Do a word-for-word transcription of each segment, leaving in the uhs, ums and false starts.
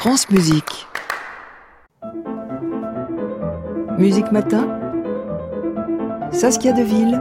France Musique. Musique Matin, Saskia Deville,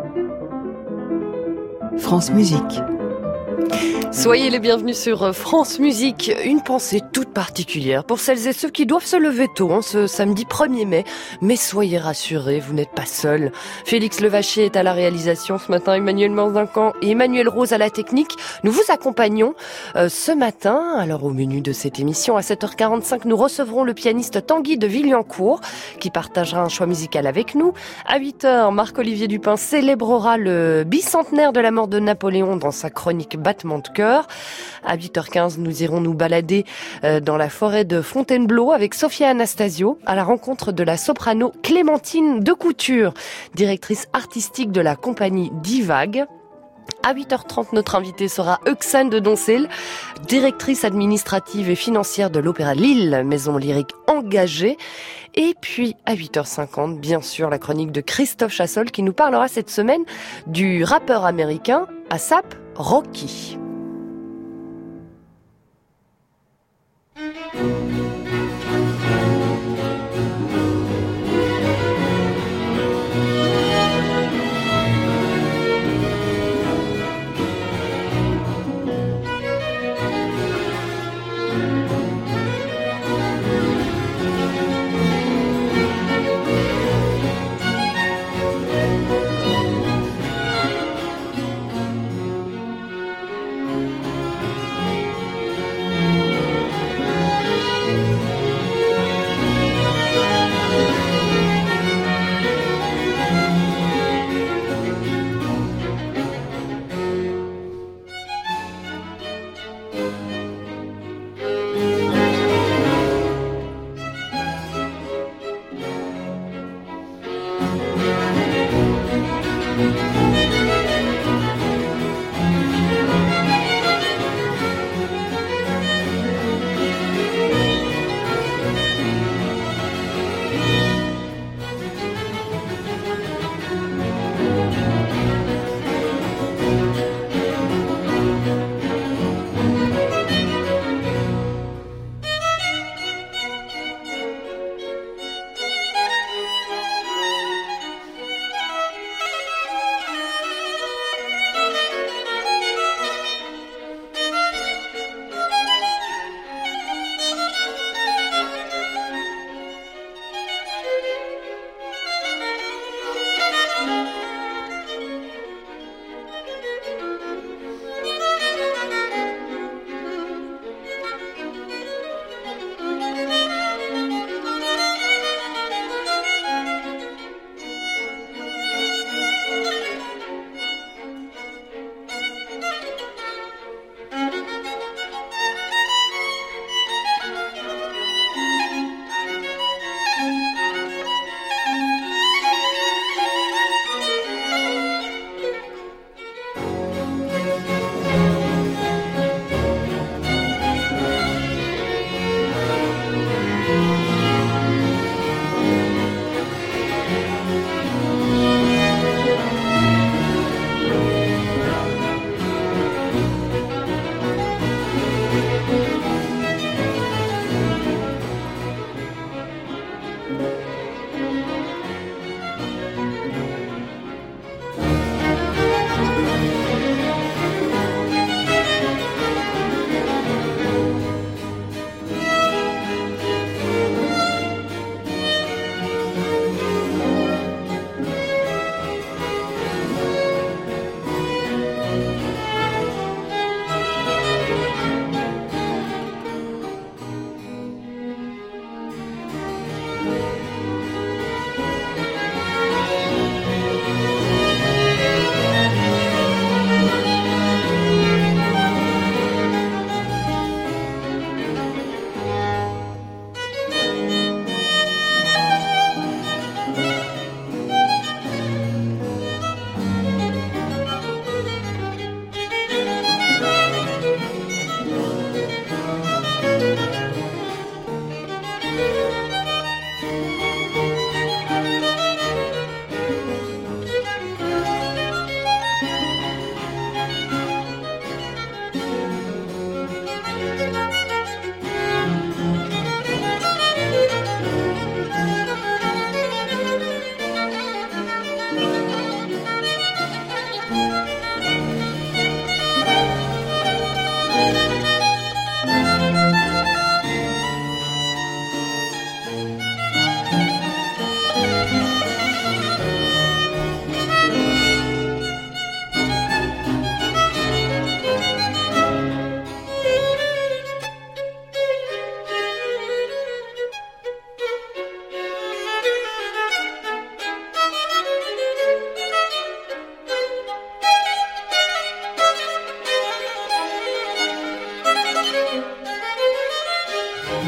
France Musique. Soyez les bienvenus sur France Musique. Une pensée toute particulière pour celles et ceux qui doivent se lever tôt en ce samedi premier mai. Mais soyez rassurés, vous n'êtes pas seuls. Félix Levaché est à la réalisation ce matin, Emmanuel Manzincan et Emmanuel Rose à la technique. Nous vous accompagnons euh, ce matin. Alors au menu de cette émission, à sept heures quarante-cinq, nous recevrons le pianiste Tanguy de Villancourt qui partagera un choix musical avec nous. À huit heures, Marc-Olivier Dupin célébrera le bicentenaire de la mort de Napoléon dans sa chronique Battement de cœur. À huit heures quinze, nous irons nous balader dans la forêt de Fontainebleau avec Sophia Anastasio à la rencontre de la soprano Clémentine de Couture, directrice artistique de la compagnie Divague. À huit heures trente, notre invitée sera Euxane de Doncel, directrice administrative et financière de l'Opéra de Lille, maison lyrique engagée. Et puis, à huit heures cinquante, bien sûr, la chronique de Christophe Chassol qui nous parlera cette semaine du rappeur américain A$ap Rocky.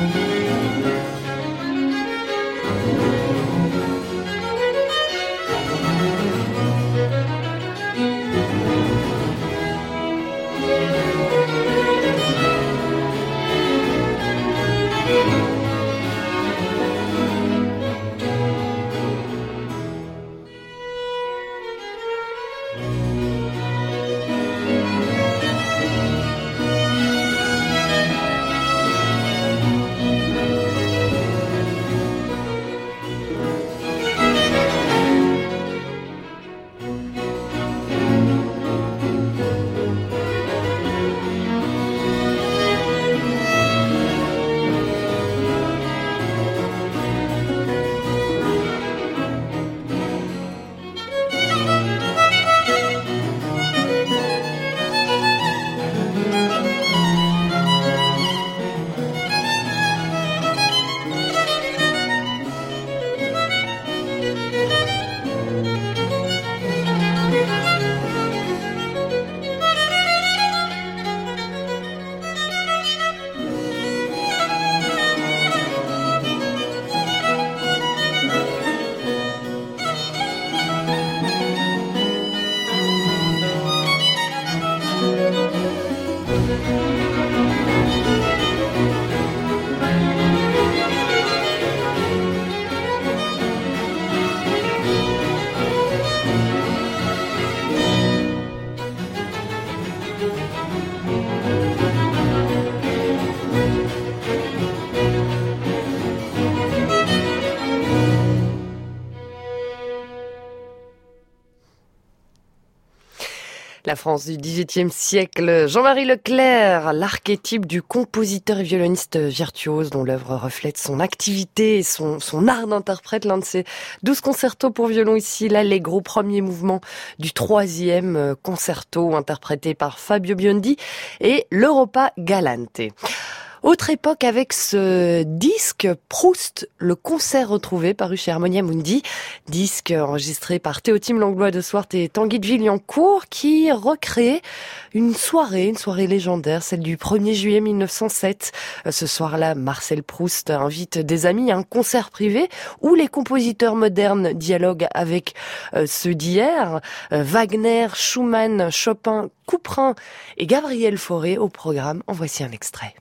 La France du dix-huitième siècle, Jean-Marie Leclerc, l'archétype du compositeur et violoniste virtuose dont l'œuvre reflète son activité et son, son art d'interprète. L'un de ses douze concertos pour violon ici, l'Allegro, premier mouvement du troisième concerto interprété par Fabio Biondi et l'Europa Galante. Autre époque avec ce disque Proust, le concert retrouvé, paru chez Harmonia Mundi, disque enregistré par Théotime Langlois de Swart et Tanguy de Villancourt, qui recrée une soirée, une soirée légendaire, celle du premier juillet mille neuf cent sept. Ce soir-là, Marcel Proust invite des amis à un concert privé où les compositeurs modernes dialoguent avec ceux d'hier. Wagner, Schumann, Chopin, Couperin et Gabriel Fauré au programme. En voici un extrait.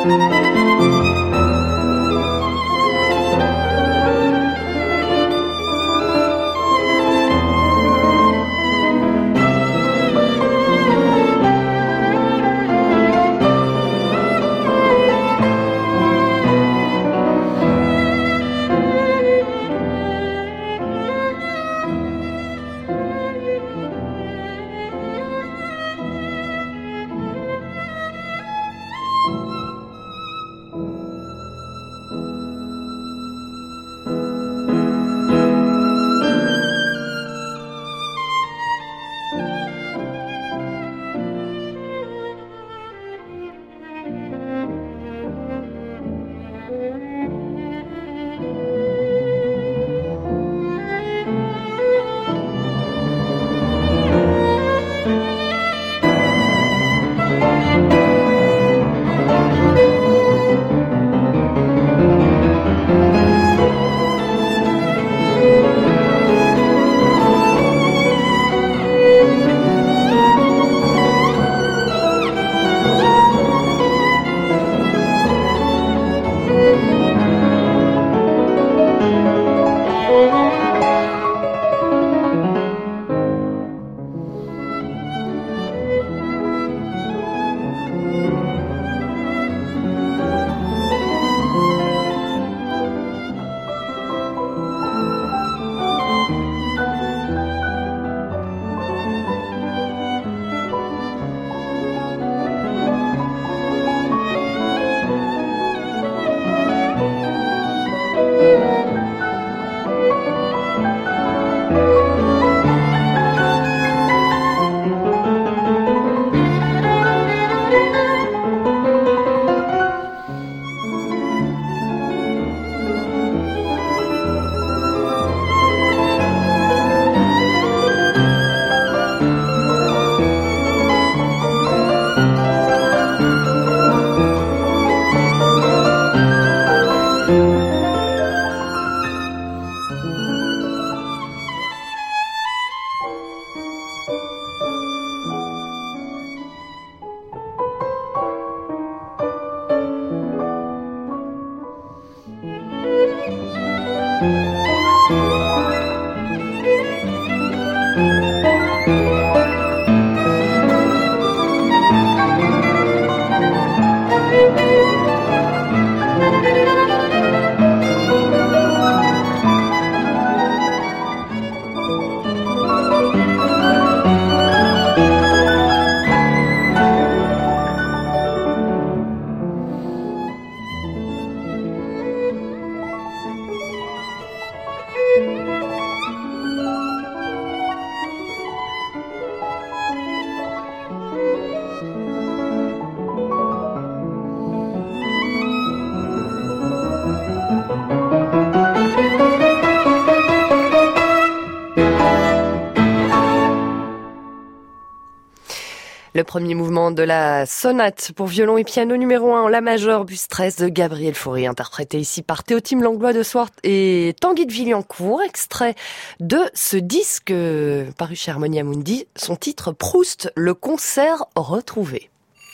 Le premier mouvement de la sonate pour violon et piano numéro un en la majeure bus treize de Gabriel Fauré, interprété ici par Théotime Langlois de Swart et Tanguy de Villancourt, extrait de ce disque paru chez Harmonia Mundi, son titre Proust, le concert retrouvé.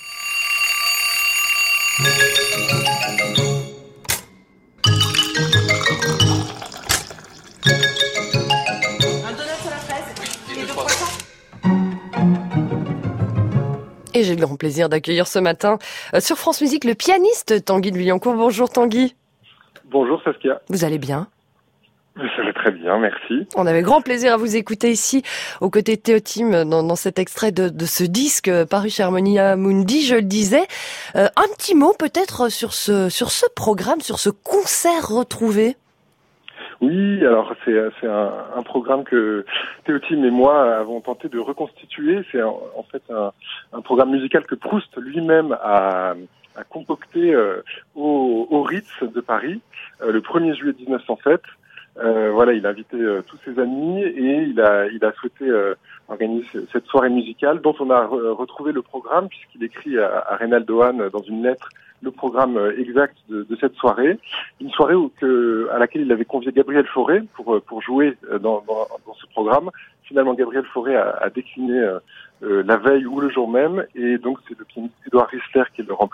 Et j'ai le grand plaisir d'accueillir ce matin euh, sur France Musique le pianiste Tanguy de Villancourt. Bonjour Tanguy. Bonjour Saskia. Vous allez bien ? Ça va très bien, merci. On avait grand plaisir à vous écouter ici, aux côtés de Théotime, dans, dans cet extrait de, de ce disque paru chez Harmonia Mundi, je le disais. Euh, un petit mot peut-être sur ce, sur ce programme, sur ce concert retrouvé. Oui, alors c'est, c'est un, un programme que Théotime et moi avons tenté de reconstituer. C'est un, en fait un, un programme musical que Proust lui-même a, a concocté euh, au, au Ritz de Paris euh, le premier juillet dix-neuf cent sept. Euh, voilà, il a invité euh, tous ses amis et il a, il a souhaité euh, organiser cette soirée musicale dont on a re- retrouvé le programme puisqu'il écrit à, à Reynaldo Hahn dans une lettre le programme exact de, de cette soirée, une soirée où que, à laquelle il avait convié Gabriel Fauré pour pour jouer dans, dans, dans ce programme. Finalement, Gabriel Fauré a, a décliné euh, la veille ou le jour même, et donc c'est le pianiste Édouard Rissler qui le remplace.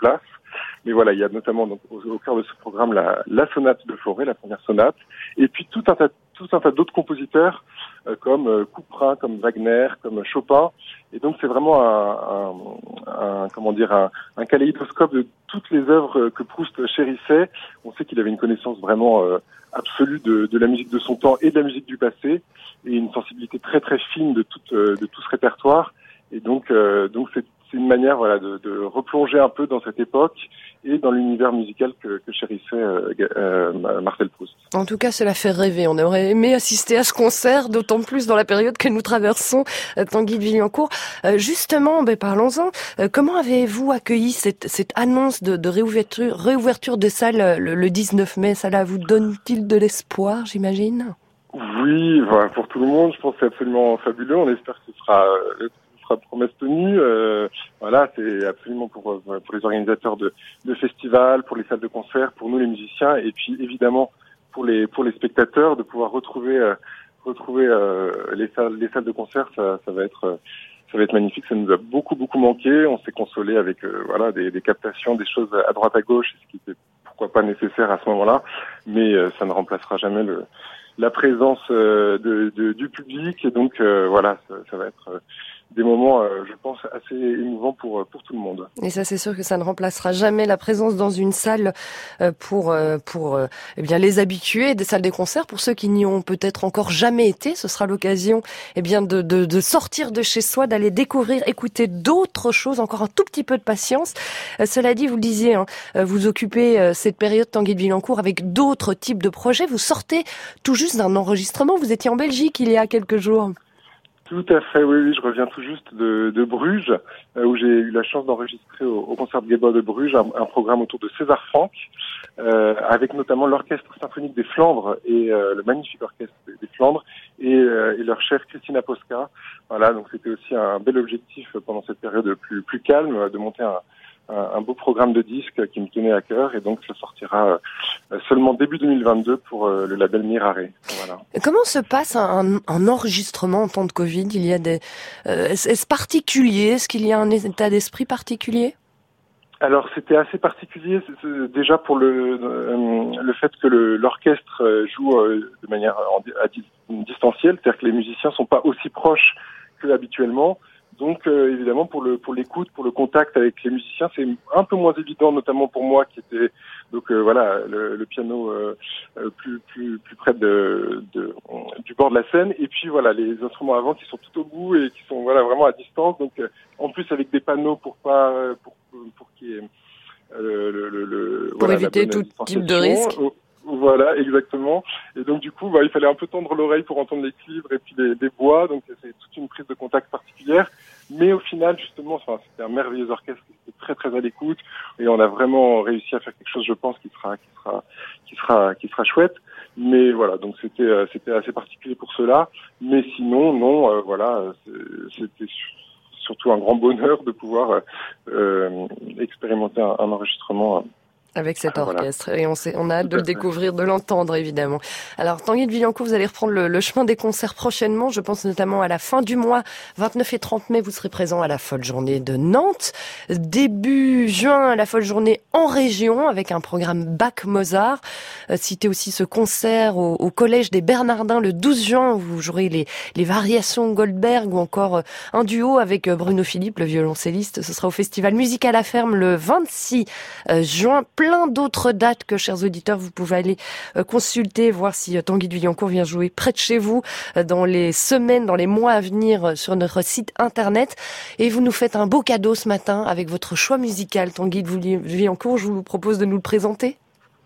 mais voilà, il y a notamment donc au, au cœur de ce programme la, la sonate de Fauré, la première sonate, et puis tout un tas, tout un tas d'autres compositeurs euh, comme euh, Couperin, comme Wagner, comme Chopin. Et donc c'est vraiment un, un, un comment dire un, un kaléidoscope de toutes les œuvres que Proust chérissait. On sait qu'il avait une connaissance vraiment euh, absolue de, de la musique de son temps et de la musique du passé, et une sensibilité très très fine de tout de tout ce répertoire. Et donc euh, donc c'est c'est une manière voilà de, de replonger un peu dans cette époque et dans l'univers musical que, que chérissait euh, euh, Marcel Proust. En tout cas, cela fait rêver. On aurait aimé assister à ce concert, d'autant plus dans la période que nous traversons, euh, Tanguy de Villancourt. Euh, justement, ben, parlons-en. Euh, comment avez-vous accueilli cette, cette annonce de, de réouverture, réouverture de salle euh, le, le dix-neuf mai? Cela vous donne-t-il de l'espoir, j'imagine? Oui, voilà, pour tout le monde, je pense que c'est absolument fabuleux. On espère que ce sera euh, promesse tenue. Euh, voilà, c'est absolument pour pour les organisateurs de, de festivals, pour les salles de concert, pour nous les musiciens, et puis évidemment pour les pour les spectateurs de pouvoir retrouver euh, retrouver euh, les salles les salles de concert. Ça, ça va être ça va être magnifique. Ça nous a beaucoup beaucoup manqué. On s'est consolé avec euh, voilà des, des captations, des choses à droite à gauche, ce qui était pourquoi pas nécessaire à ce moment-là, mais euh, ça ne remplacera jamais le la présence euh, de, de du public. Et donc euh, voilà, ça, ça va être euh, des moments, euh, je pense, assez émouvants pour pour tout le monde. Et ça, c'est sûr que ça ne remplacera jamais la présence dans une salle euh, pour euh, pour euh, eh bien les habitués des salles des concerts. Pour ceux qui n'y ont peut-être encore jamais été, ce sera l'occasion eh bien de, de de sortir de chez soi, d'aller découvrir, écouter d'autres choses. Encore un tout petit peu de patience. Euh, cela dit, vous le disiez, hein, vous occupez euh, cette période Tanguy de Villancourt avec d'autres types de projets. Vous sortez tout juste d'un enregistrement. Vous étiez en Belgique il y a quelques jours. Tout à fait, oui, oui, je reviens tout juste de, de Bruges, euh, où j'ai eu la chance d'enregistrer au, au concert de Gabor de Bruges un, un programme autour de César Franck, euh, avec notamment l'orchestre symphonique des Flandres et euh, le magnifique orchestre des, des Flandres et, euh, et leur chef Christina Posca. Voilà, donc c'était aussi un bel objectif pendant cette période plus plus calme de monter un un beau programme de disques qui me tenait à cœur, et donc ça sortira seulement début deux mille vingt-deux pour le label Mirare. Voilà. Comment se passe un, un enregistrement en temps de Covid? Il y a des, euh, est-ce particulier? Est-ce qu'il y a un état d'esprit particulier? Alors c'était assez particulier, c'est, c'est déjà pour le euh, le fait que le, l'orchestre joue euh, de manière en, à distancielle, c'est-à-dire que les musiciens sont pas aussi proches que habituellement. Donc euh, évidemment pour le pour l'écoute, pour le contact avec les musiciens, c'est un peu moins évident, notamment pour moi qui était donc euh, voilà le, le piano euh, plus plus plus près de, de du bord de la scène, et puis voilà les instruments avant qui sont tout au bout et qui sont voilà vraiment à distance. Donc euh, en plus avec des panneaux pour pas pour pour qu'il y ait euh, le, le, le pour voilà, éviter tout type de risque. Voilà, exactement. Et donc du coup, bah, il fallait un peu tendre l'oreille pour entendre les cuivres et puis les, les bois. Donc c'est toute une prise de contact particulière. Mais au final, justement, enfin, c'était un merveilleux orchestre qui était très très à l'écoute, et on a vraiment réussi à faire quelque chose, je pense, qui sera qui sera qui sera qui sera chouette. Mais voilà, donc c'était c'était assez particulier pour cela. Mais sinon, non, euh, voilà, c'était surtout un grand bonheur de pouvoir euh, expérimenter un, un enregistrement. Avec cet orchestre. Voilà. Et on, sait, on a hâte de le découvrir, de l'entendre, évidemment. Alors, Tanguy de Villancourt, vous allez reprendre le, le chemin des concerts prochainement. Je pense notamment à la fin du mois, vingt-neuf et trente mai, vous serez présent à la Folle Journée de Nantes. Début juin, la Folle Journée en région, avec un programme Bach-Mozart. Euh, citez aussi ce concert au, au Collège des Bernardins le douze juin, où vous jouerez les, les variations Goldberg, ou encore un duo avec Bruno Philippe, le violoncelliste. Ce sera au Festival Musique à la Ferme le vingt-six juin. Plein d'autres dates que, chers auditeurs, vous pouvez aller consulter, voir si Tanguy de Villancourt vient jouer près de chez vous dans les semaines, dans les mois à venir sur notre site internet. Et vous nous faites un beau cadeau ce matin avec votre choix musical. Tanguy de Villancourt, je vous propose de nous le présenter.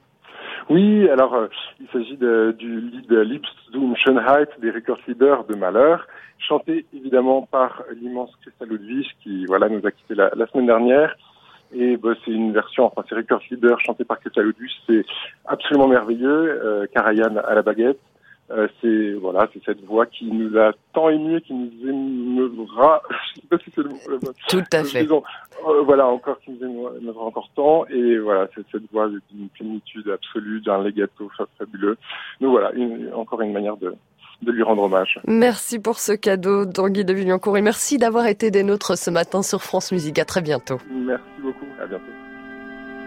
Oui, alors euh, il s'agit de, du lied Liebst zum Schönheit des Rekordslieder de Mahler, chanté évidemment par l'immense Christa Ludwig qui voilà nous a quittés la, la semaine dernière. Et bah, c'est une version, enfin c'est Rekordslieder chanté par Christa Ludwig, c'est absolument merveilleux. Euh, Karajan à la baguette, euh, c'est voilà, c'est cette voix qui nous a tant émus, qui nous émeuvra. Je sais pas si c'est le mot. Tout à fait. Disons, euh, voilà, encore qui nous émeuvra encore tant. Et voilà, c'est cette voix d'une plénitude absolue, d'un legato fabuleux. Donc voilà, une, encore une manière de de lui rendre hommage. Merci pour ce cadeau, Tanguy de Villancourt, et merci d'avoir été des nôtres ce matin sur France Musique. À très bientôt. Merci beaucoup, à bientôt.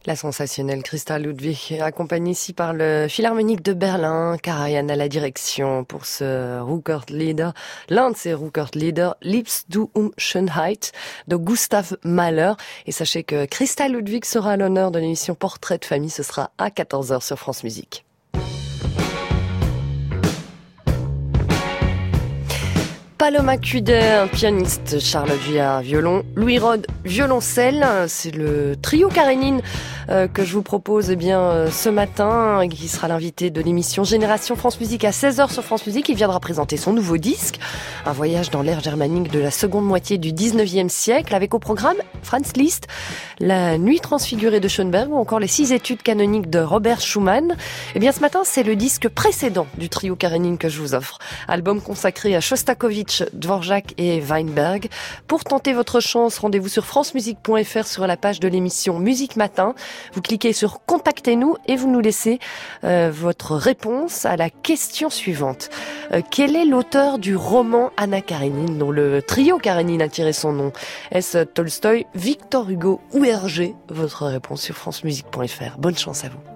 La sensationnelle Christa Ludwig, accompagnée ici par le Philharmonique de Berlin, Karajan à la direction pour ce Ruckertlieder, l'un de ces Ruckertlieder, Liebst du um Schönheit, de Gustav Mahler. Et sachez que Christa Ludwig sera à l'honneur de l'émission Portrait de famille, ce sera à quatorze heures sur France Musique. Paloma Cuder, pianiste, Charles Vuillard, violon, Louis Rode, violoncelle. C'est le trio Karénine euh, que je vous propose eh bien euh, ce matin, qui sera l'invité de l'émission Génération France Musique à seize heures sur France Musique. Il viendra présenter son nouveau disque, un voyage dans l'ère germanique de la seconde moitié du dix-neuvième siècle, avec au programme Franz Liszt, la Nuit transfigurée de Schönberg ou encore les six études canoniques de Robert Schumann. Eh bien ce matin, c'est le disque précédent du trio Karénine que je vous offre. Album consacré à Shostakovich, Dvorak et Weinberg. Pour tenter votre chance, rendez-vous sur francemusique point f r sur la page de l'émission Musique Matin. Vous cliquez sur Contactez-nous et vous nous laissez euh, votre réponse à la question suivante. Euh, quel est l'auteur du roman Anna Karénine, dont le trio Karénine a tiré son nom? Est-ce Tolstoï, Victor Hugo ou Hergé? Votre réponse sur francemusique point f r. Bonne chance à vous.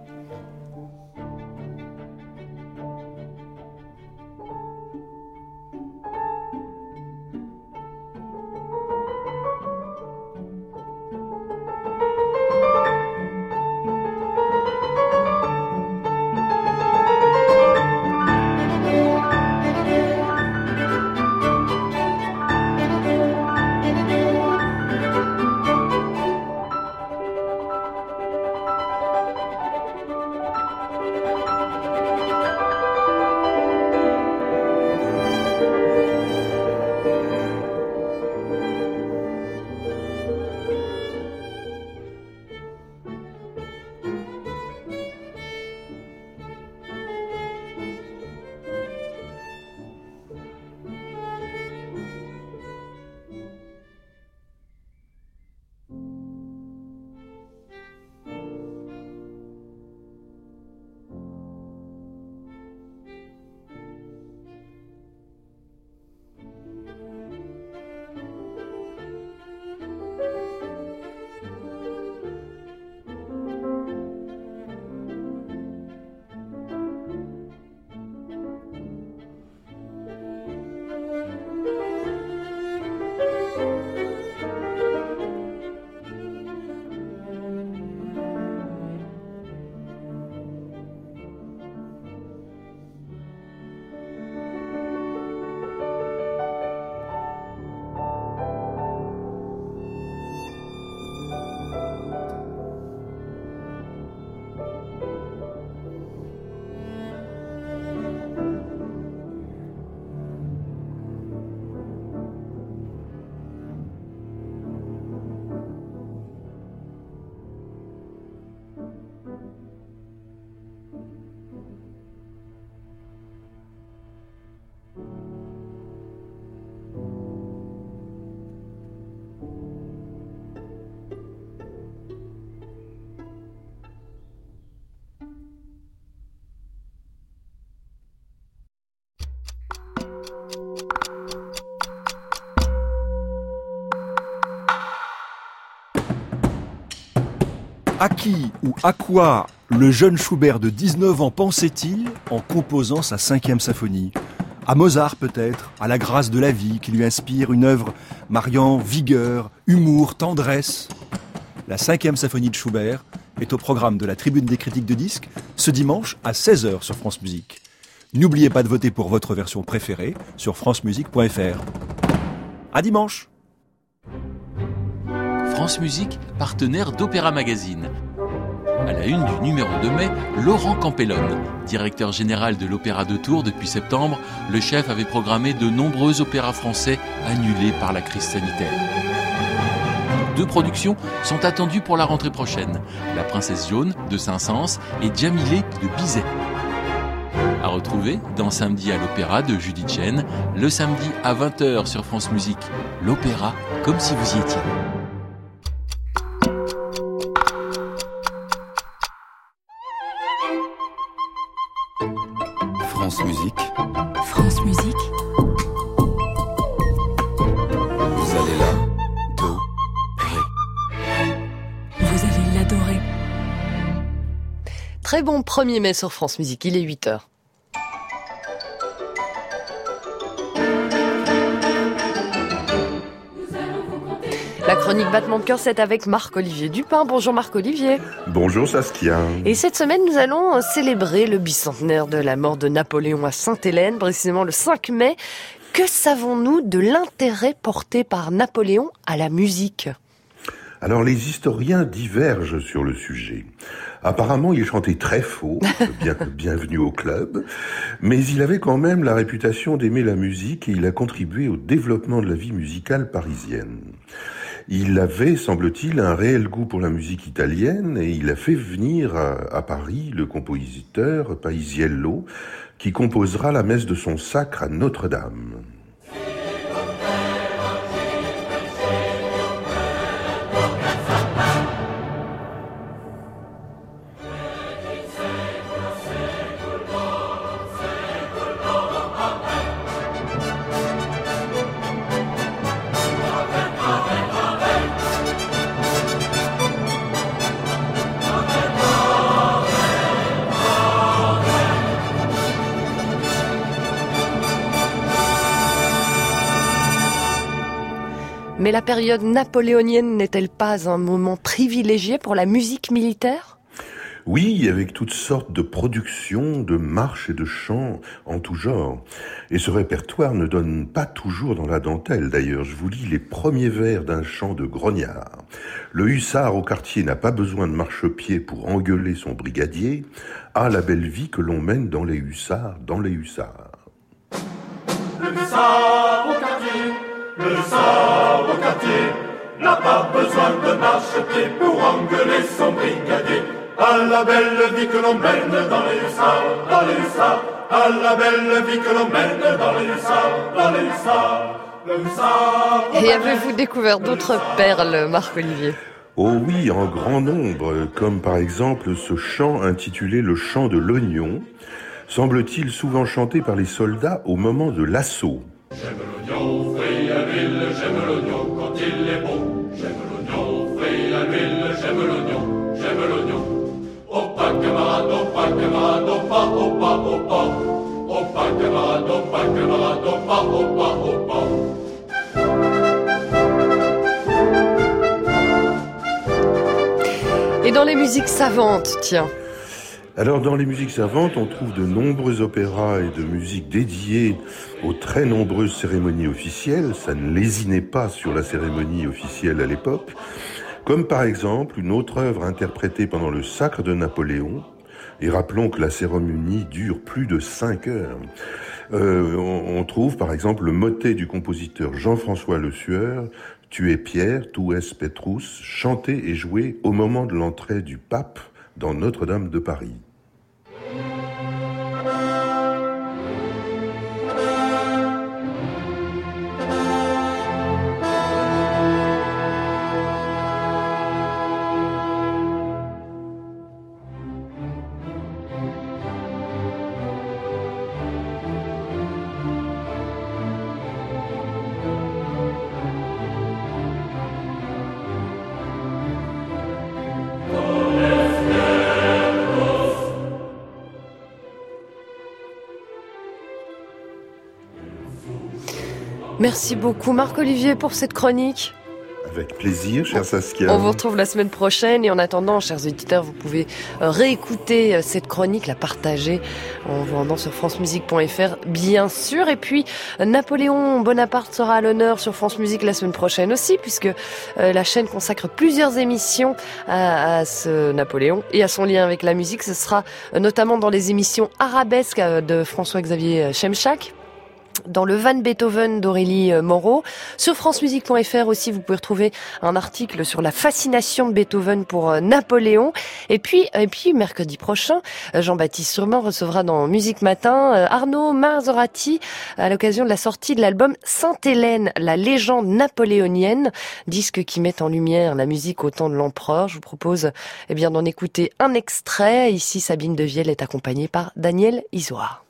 À qui ou à quoi le jeune Schubert de dix-neuf ans pensait-il en composant sa cinquième symphonie? À Mozart peut-être, à la grâce de la vie qui lui inspire une œuvre mariant vigueur, humour, tendresse. La cinquième symphonie de Schubert est au programme de la Tribune des critiques de disques ce dimanche à seize heures sur France Musique. N'oubliez pas de voter pour votre version préférée sur francemusique point f r. À dimanche. France Musique, partenaire d'Opéra Magazine. À la une du numéro de mai, Laurent Campellone. Directeur général de l'Opéra de Tours depuis septembre, le chef avait programmé de nombreux opéras français annulés par la crise sanitaire. Deux productions sont attendues pour la rentrée prochaine. La Princesse Jaune de Saint-Saëns et Djamilé de Bizet. À retrouver dans Samedi à l'Opéra de Judith Chen, le samedi à vingt heures sur France Musique. L'opéra comme si vous y étiez. France Musique. France Musique. Vous allez là, do, ré. Vous allez l'adorer. très bon premier mai sur France Musique, il est huit heures. La chronique Battement de cœur, c'est avec Marc-Olivier Dupin. Bonjour Marc-Olivier. Bonjour Saskia. Et cette semaine, nous allons célébrer le bicentenaire de la mort de Napoléon à Sainte-Hélène, précisément le cinq mai. Que savons-nous de l'intérêt porté par Napoléon à la musique ? Alors les historiens divergent sur le sujet. Apparemment, il chantait très faux, bien, bienvenue au club, mais il avait quand même la réputation d'aimer la musique et il a contribué au développement de la vie musicale parisienne. Il avait, semble-t-il, un réel goût pour la musique italienne et il a fait venir à, à Paris le compositeur Paisiello qui composera la messe de son sacre à Notre-Dame. Mais la période napoléonienne n'est-elle pas un moment privilégié pour la musique militaire ? Oui, avec toutes sortes de productions, de marches et de chants en tout genre. Et ce répertoire ne donne pas toujours dans la dentelle. D'ailleurs, je vous lis les premiers vers d'un chant de Grognard. Le hussard au quartier n'a pas besoin de marchepied pour engueuler son brigadier. Ah, la belle vie que l'on mène dans les hussards, dans les hussards. Le hussard au quartier, le hussard au quartier n'a pas besoin de marchepied pour engueuler son brigadier. À la belle vie que l'on mène dans les hussards, dans les hussards. À la belle vie que l'on mène dans les hussards, dans les hussards. Le hussard. Et avez-vous découvert d'autres perles, Marc-Olivier ? Oh oui, en grand nombre, comme par exemple ce chant intitulé « Le chant de l'oignon », semble-t-il souvent chanté par les soldats au moment de l'assaut. J'aime l'oignon frit à l'huile, j'aime l'oignon quand il est beau. J'aime l'oignon frit à l'huile, j'aime l'oignon, j'aime l'oignon. Au pas camarade, au pas camarade, au pas, au pas, au pas. Au pas camarade, au pas camarade, au pas, au pas, au pas. Et dans les musiques savantes, tiens. Alors dans les musiques savantes, on trouve de nombreux opéras et de musiques dédiées aux très nombreuses cérémonies officielles. Ça ne lésinait pas sur la cérémonie officielle à l'époque. Comme par exemple une autre œuvre interprétée pendant le sacre de Napoléon. Et rappelons que la cérémonie dure plus de cinq heures. Euh, on, on trouve par exemple le motet du compositeur Jean-François Le Sueur, « Tu es Pierre, tu es Petrus », chanté et joué au moment de l'entrée du pape dans Notre-Dame de Paris. Merci beaucoup Marc-Olivier pour cette chronique. Avec plaisir, cher Saskia. On vous retrouve la semaine prochaine et en attendant, chers auditeurs, vous pouvez réécouter cette chronique, la partager en vous rendant sur francemusique point f r, bien sûr. Et puis, Napoléon Bonaparte sera à l'honneur sur France Musique la semaine prochaine aussi, puisque la chaîne consacre plusieurs émissions à, à ce Napoléon et à son lien avec la musique. Ce sera notamment dans les émissions arabesques de François-Xavier Chemchak, dans le Van Beethoven d'Aurélie Moreau. Sur francemusique point f r aussi, vous pouvez retrouver un article sur la fascination de Beethoven pour Napoléon. Et puis, et puis mercredi prochain, Jean-Baptiste Surman recevra dans Musique Matin Arnaud Marzorati à l'occasion de la sortie de l'album Sainte-Hélène, la légende napoléonienne, disque qui met en lumière la musique au temps de l'empereur. Je vous propose eh bien d'en écouter un extrait. Ici, Sabine Devielle est accompagnée par Daniel Isoard.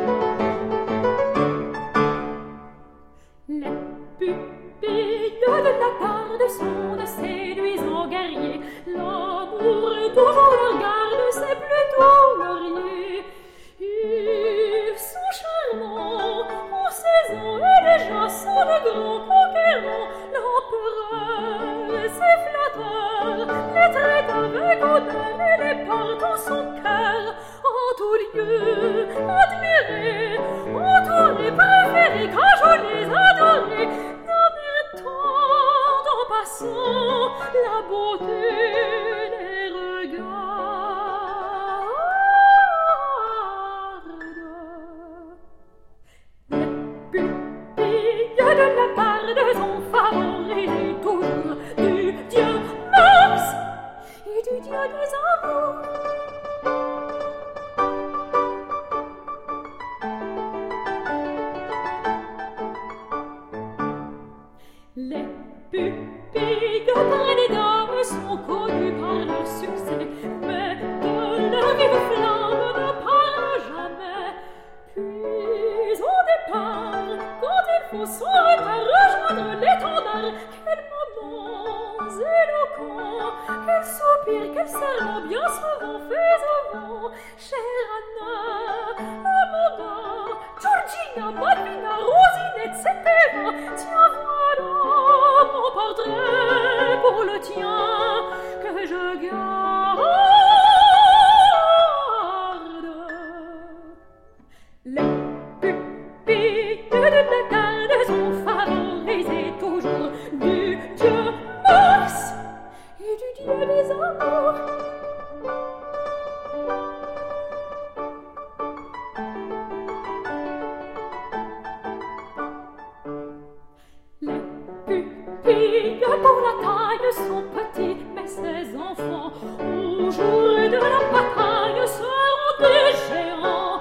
La la garde sont de séduisants guerriers. L'amour est toujours leur garde, c'est plutôt laurier. Ils sont charmants, en saison et déjà sont de grands conquérants. L'empereur, ses flatteurs, les traite avec honneur et les porte en son cœur. En tout lieu, admirés, entourés, préférés, cajolés, adorés, d'amertume en passant la beauté des regards. Les pupilles de la garde sont favorisées toujours du dieu Mars et du dieu des amours. Les pupilles près des dames sont connues par leur succès, mais de leur vive flamme ne parlent jamais. Puis au départ, quand il faut sans retard rejoindre l'étendard, quels moments éloquents, quels soupirs, quels serments bien souvent faits au vent. Chère Anna, Amanda, Georgina, Malvina, Rosine, et cetera. Tiens, voilà mon portrait pour le tien que je garde. Les pupilles de la garde sont favorisées toujours du dieu Mars et du dieu des amours. Les pupilles pour la taille sont petites, mais ces enfants, au jour de la bataille, seront des géants.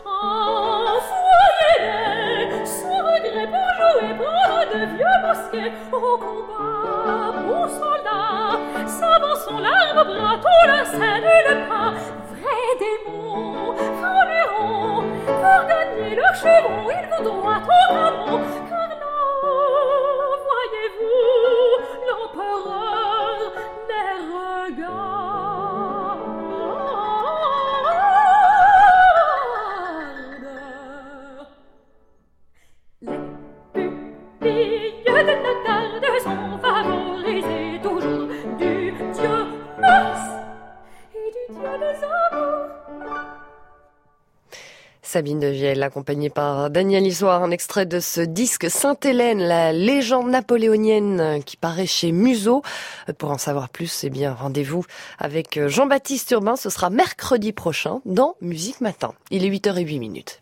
Envoyez-les sans regret pour jouer, prendre de vieux bosquets au combat. Bons soldats, s'avançons l'arme au bras, tout le sel et le pas. Vrais démons, frôleront, pour gagner leurs chevaux, ils vont droit au canon. Car là, voyez-vous, l'empereur les regarde. Les pupilles de la garde sont favorisées toujours du dieu Mars et du dieu des amours. Sabine de Vielle, accompagnée par Daniel Isoire, un extrait de ce disque Sainte-Hélène, la légende napoléonienne qui paraît chez Museau. Pour en savoir plus, eh bien, rendez-vous avec Jean-Baptiste Urbain. Ce sera mercredi prochain dans Musique Matin. Il est huit heures zéro huit minutes.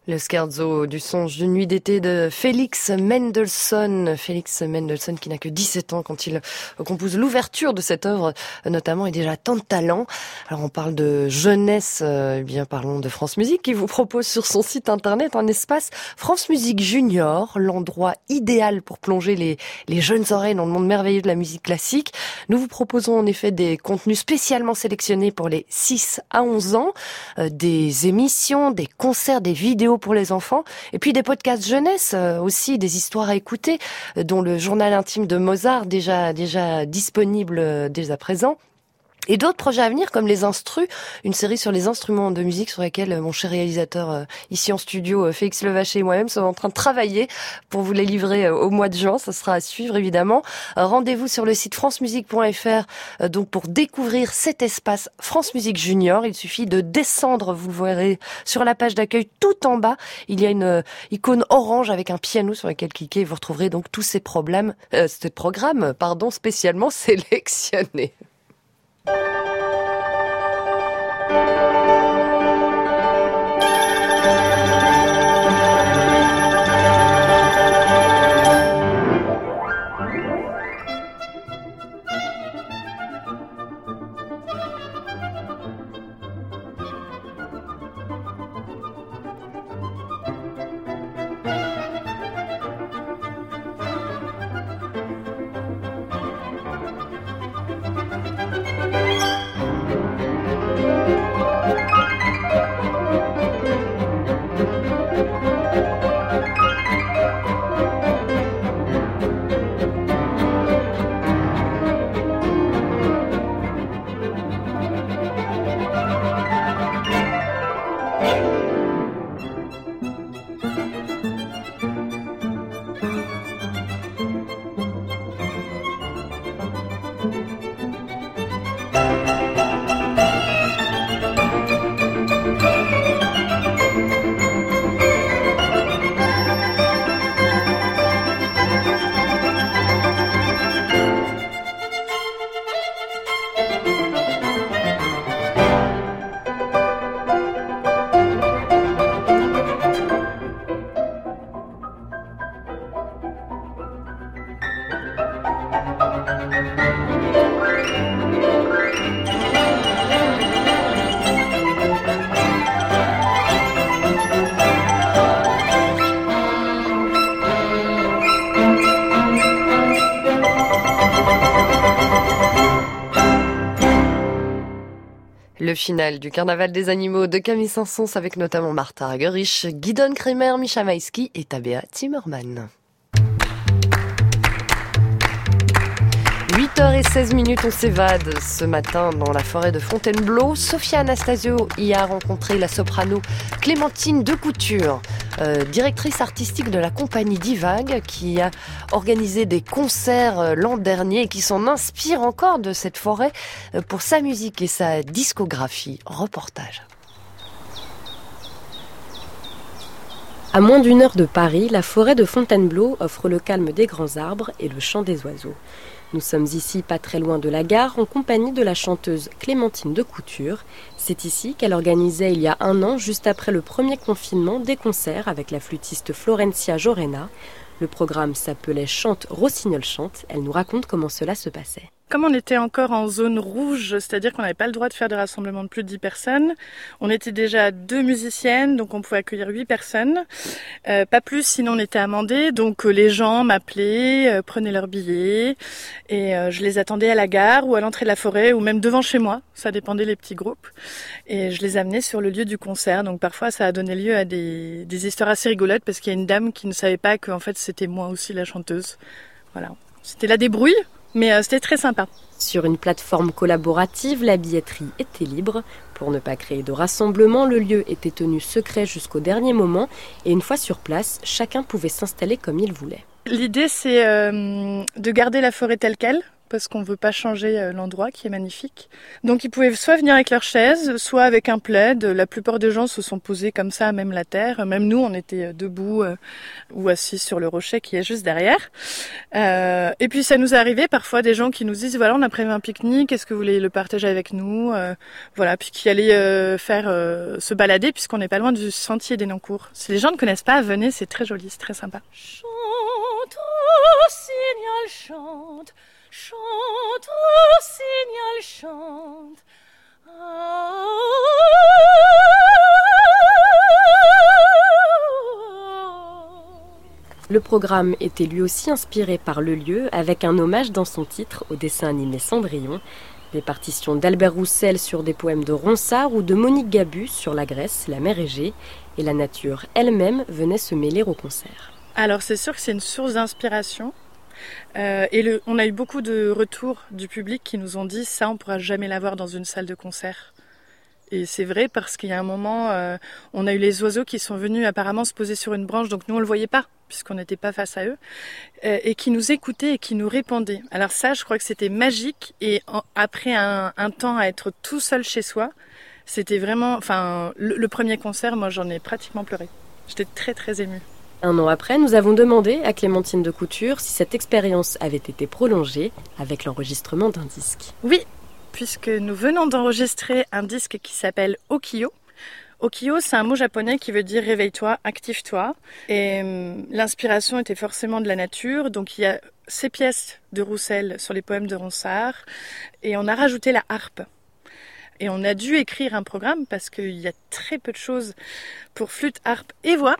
Le scherzo du songe d'une nuit d'été de Félix Mendelssohn. Félix Mendelssohn qui n'a que dix-sept ans quand il compose l'ouverture de cette œuvre, notamment, et déjà tant de talent. Alors on parle de jeunesse, eh bien parlons de France Musique qui vous propose sur son site internet un espace France Musique Junior, l'endroit idéal pour plonger les, les jeunes oreilles dans le monde merveilleux de la musique classique. Nous vous proposons en effet des contenus spécialement sélectionnés pour les six à onze ans, euh, des émissions, des concerts, des vidéos pour les enfants, et puis des podcasts jeunesse euh, aussi, des histoires à écouter, euh, dont le journal intime de Mozart, déjà déjà disponible euh, dès à présent. Et d'autres projets à venir, comme les Instrus, une série sur les instruments de musique sur lesquels mon cher réalisateur euh, ici en studio, euh, Félix Levaché et moi-même sommes en train de travailler pour vous les livrer euh, au mois de juin. Ça sera à suivre évidemment. Euh, rendez-vous sur le site francemusique point f r euh, donc pour découvrir cet espace France Musique Junior. Il suffit de descendre, vous le verrez sur la page d'accueil tout en bas. Il y a une euh, icône orange avec un piano sur lequel cliquer. Vous retrouverez donc tous ces problèmes, euh, ces programmes, pardon, spécialement sélectionnés. Le final du Carnaval des animaux de Camille Saint-Saëns avec notamment Martha Argerich, Gidon Kremer, Mischa Maïski et Tabea Zimmermann. huit heures seize minutes, on s'évade ce matin dans la forêt de Fontainebleau. Sophia Anastasio y a rencontré la soprano Clémentine Decouture, euh, directrice artistique de la compagnie Divague, qui a organisé des concerts euh, l'an dernier et qui s'en inspire encore de cette forêt euh, pour sa musique et sa discographie. Reportage. À moins d'une heure de Paris, la forêt de Fontainebleau offre le calme des grands arbres et le chant des oiseaux. Nous sommes ici, pas très loin de la gare, en compagnie de la chanteuse Clémentine Decouture. C'est ici qu'elle organisait il y a un an, juste après le premier confinement, des concerts avec la flûtiste Florencia Jorena. Le programme s'appelait Chante, Rossignol chante. Elle nous raconte comment cela se passait. Comme on était encore en zone rouge, c'est-à-dire qu'on n'avait pas le droit de faire de rassemblement de plus de dix personnes, on était déjà deux musiciennes, donc on pouvait accueillir huit personnes. Euh, pas plus, sinon on était amendés. Donc euh, les gens m'appelaient, euh, prenaient leurs billets, et euh, je les attendais à la gare ou à l'entrée de la forêt, ou même devant chez moi, ça dépendait les petits groupes. Et je les amenais sur le lieu du concert. Donc parfois ça a donné lieu à des, des histoires assez rigolotes, parce qu'il y a une dame qui ne savait pas qu'en fait c'était moi aussi la chanteuse. Voilà. C'était la débrouille. Mais euh, c'était très sympa. Sur une plateforme collaborative, la billetterie était libre. Pour ne pas créer de rassemblement, le lieu était tenu secret jusqu'au dernier moment. Et une fois sur place, chacun pouvait s'installer comme il voulait. L'idée, c'est euh, de garder la forêt telle qu'elle, parce qu'on ne veut pas changer l'endroit qui est magnifique. Donc ils pouvaient soit venir avec leur chaise, soit avec un plaid. La plupart des gens se sont posés comme ça, même la terre. Même nous, on était debout euh, ou assis sur le rocher qui est juste derrière. Euh, et puis ça nous est arrivé parfois des gens qui nous disent, voilà, on a prévu un pique-nique, est-ce que vous voulez le partager avec nous euh, Voilà, puis qui allaient euh, faire euh, se balader puisqu'on n'est pas loin du sentier des Nancours. Si les gens ne connaissent pas, venez, c'est très joli, c'est très sympa. Chante, ô signal, chante. Chante, ô signal, chante. Ah. Le programme était lui aussi inspiré par le lieu, avec un hommage dans son titre au dessin animé Cendrillon, des partitions d'Albert Roussel sur des poèmes de Ronsard ou de Monique Gabus sur la Grèce, la mer Égée, et la nature elle-même venait se mêler au concert. Alors c'est sûr que c'est une source d'inspiration. Euh, et le, on a eu beaucoup de retours du public qui nous ont dit ça, on ne pourra jamais l'avoir dans une salle de concert. Et c'est vrai parce qu'il y a un moment, euh, on a eu les oiseaux qui sont venus apparemment se poser sur une branche, donc nous on ne le voyait pas puisqu'on n'était pas face à eux, euh, et qui nous écoutaient et qui nous répondaient. Alors ça, je crois que c'était magique, et en, après un, un temps à être tout seul chez soi, c'était vraiment, enfin, le, le premier concert, moi j'en ai pratiquement pleuré. J'étais très très émue. Un an après, nous avons demandé à Clémentine de Couture si cette expérience avait été prolongée avec l'enregistrement d'un disque. Oui, puisque nous venons d'enregistrer un disque qui s'appelle Okio. Okio, c'est un mot japonais qui veut dire réveille-toi, active-toi. Et hum, l'inspiration était forcément de la nature, donc il y a ces pièces de Roussel sur les poèmes de Ronsard, et on a rajouté la harpe. Et on a dû écrire un programme parce qu'il y a très peu de choses pour flûte, harpe et voix.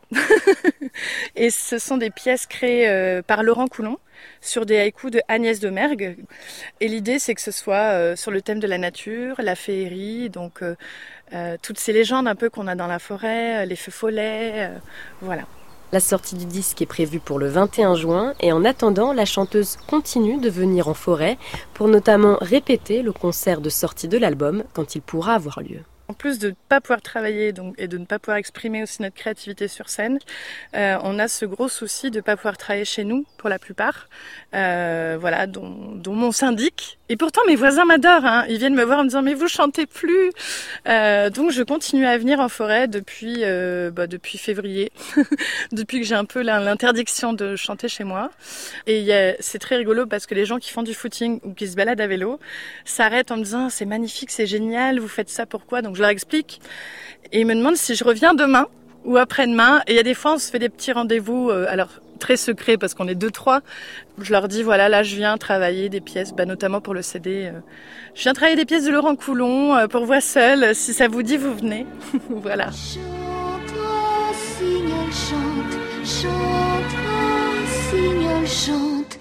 Et ce sont des pièces créées euh, par Laurent Coulon sur des haïkus de Agnès Domergue. Et l'idée, c'est que ce soit euh, sur le thème de la nature, la féerie, donc euh, euh, toutes ces légendes un peu qu'on a dans la forêt, euh, les feux follets, euh, voilà. La sortie du disque est prévue pour le vingt et un juin et en attendant, la chanteuse continue de venir en forêt pour notamment répéter le concert de sortie de l'album quand il pourra avoir lieu. En plus de ne pas pouvoir travailler donc, et de ne pas pouvoir exprimer aussi notre créativité sur scène, euh, on a ce gros souci de ne pas pouvoir travailler chez nous pour la plupart, euh, voilà, dont, dont mon syndic. Et pourtant mes voisins m'adorent, hein. Ils viennent me voir en me disant mais vous chantez plus. Euh, donc je continue à venir en forêt depuis euh, bah, depuis février, depuis que j'ai un peu l'interdiction de chanter chez moi. Et y a, c'est très rigolo parce que les gens qui font du footing ou qui se baladent à vélo s'arrêtent en me disant c'est magnifique, c'est génial, vous faites ça pourquoi? Donc je leur explique et ils me demandent si je reviens demain ou après-demain. Et il y a des fois on se fait des petits rendez-vous, euh, alors très secrets parce qu'on est deux trois. Je leur dis voilà, là je viens travailler des pièces, bah, notamment pour le C D. Euh, je viens travailler des pièces de Laurent Coulon euh, pour voix seule. Si ça vous dit, vous venez. Voilà. Chante, ô signal, chante, chante, ô signal, chante.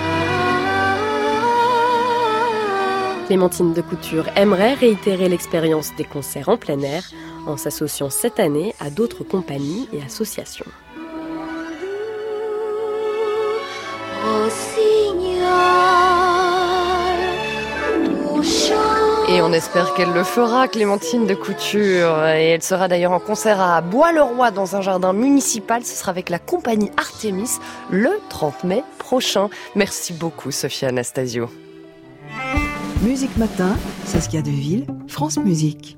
Clémentine de Couture aimerait réitérer l'expérience des concerts en plein air en s'associant cette année à d'autres compagnies et associations. Et on espère qu'elle le fera, Clémentine de Couture. Et elle sera d'ailleurs en concert à Bois-le-Roi dans un jardin municipal. Ce sera avec la compagnie Artemis le trente mai prochain. Merci beaucoup, Sophia Anastasio. Musique Matin, Saskia Deville, France Musique.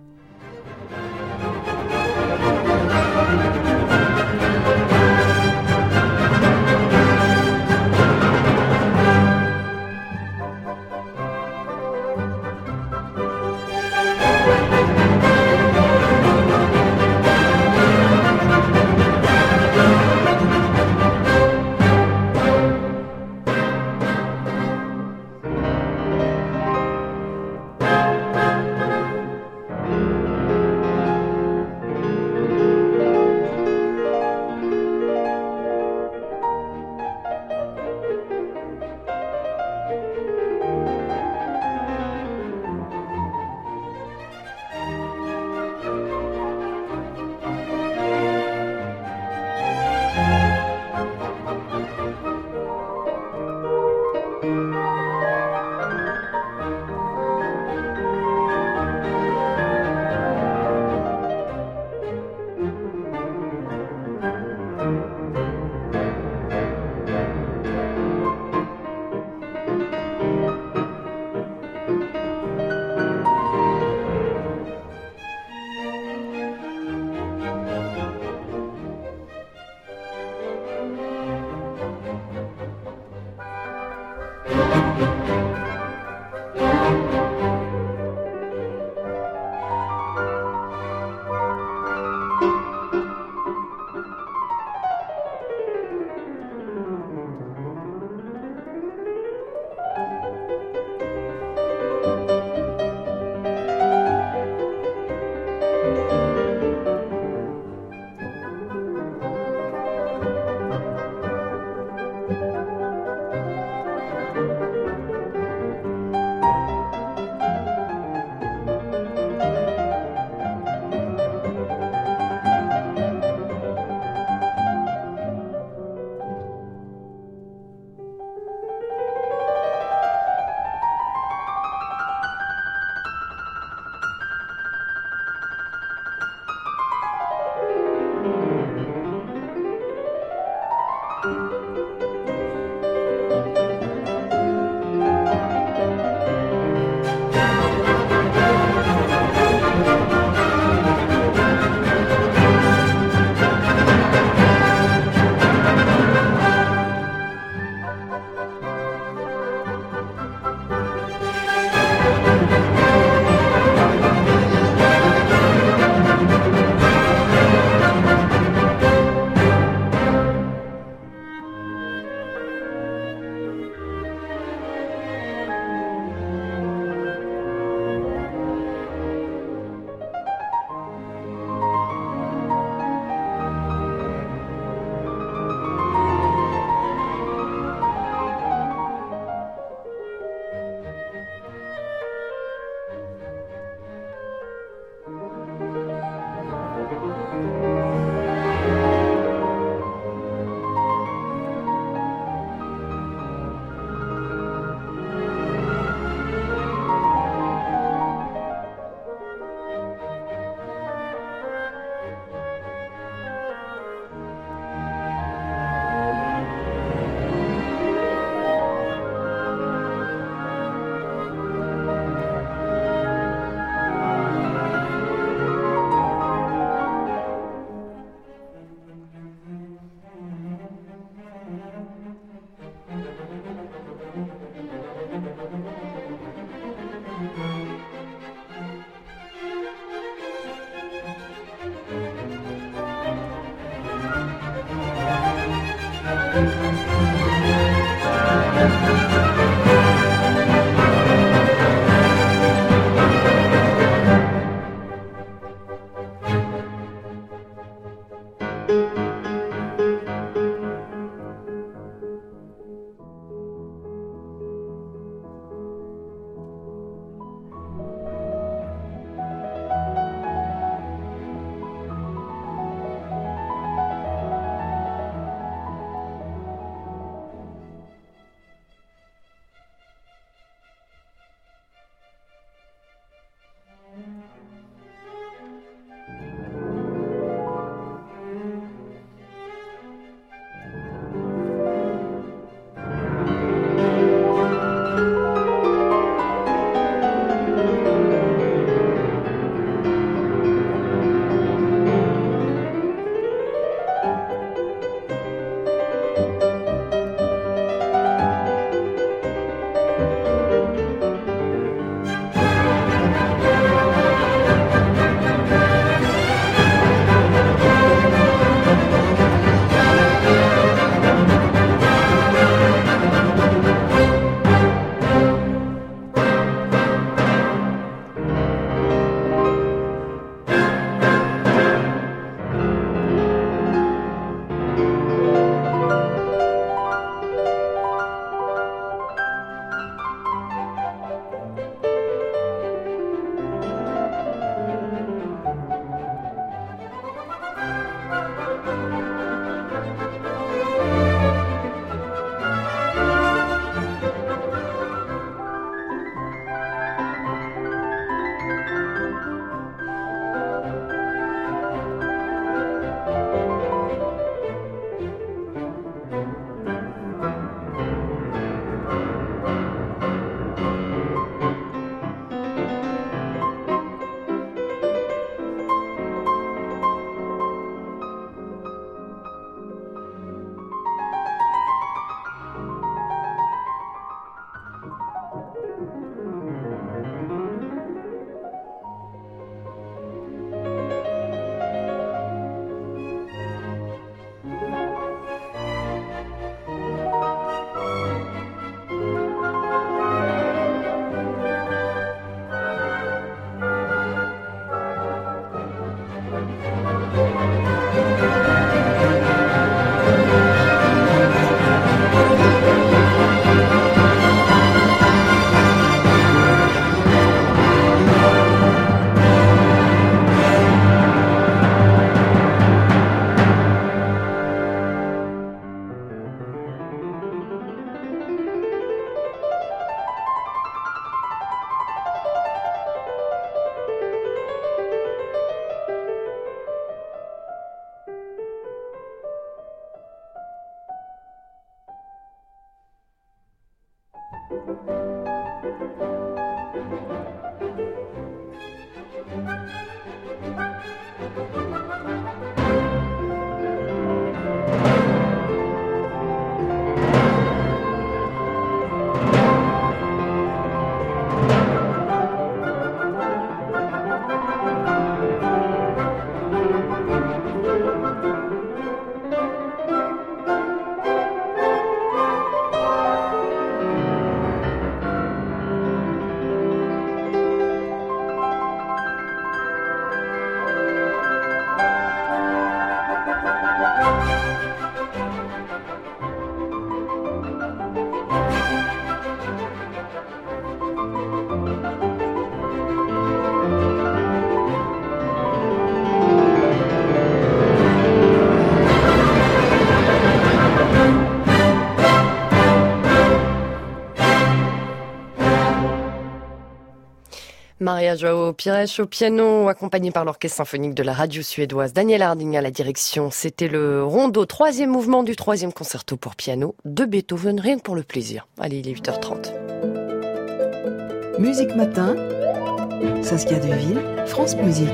Maria Joao Pires au piano, accompagnée par l'orchestre symphonique de la radio suédoise. Daniel Harding à la direction. C'était le rondo, troisième mouvement du troisième concerto pour piano de Beethoven, rien que pour le plaisir. Allez, il est huit heures trente. Musique Matin, Saskia Deville, France Musique.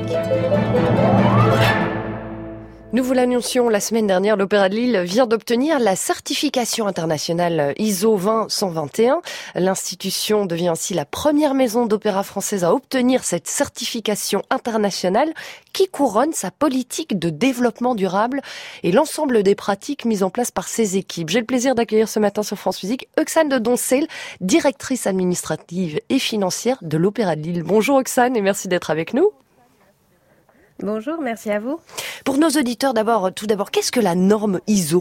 Nous vous l'annoncions la semaine dernière, l'Opéra de Lille vient d'obtenir la certification internationale I S O vingt cent vingt et un. L'institution devient ainsi la première maison d'opéra française à obtenir cette certification internationale qui couronne sa politique de développement durable et l'ensemble des pratiques mises en place par ses équipes. J'ai le plaisir d'accueillir ce matin sur France Musique Oksane de Doncel, directrice administrative et financière de l'Opéra de Lille. Bonjour Oksane et merci d'être avec nous. Bonjour, merci à vous. Pour nos auditeurs, d'abord, tout d'abord, qu'est-ce que la norme I S O ?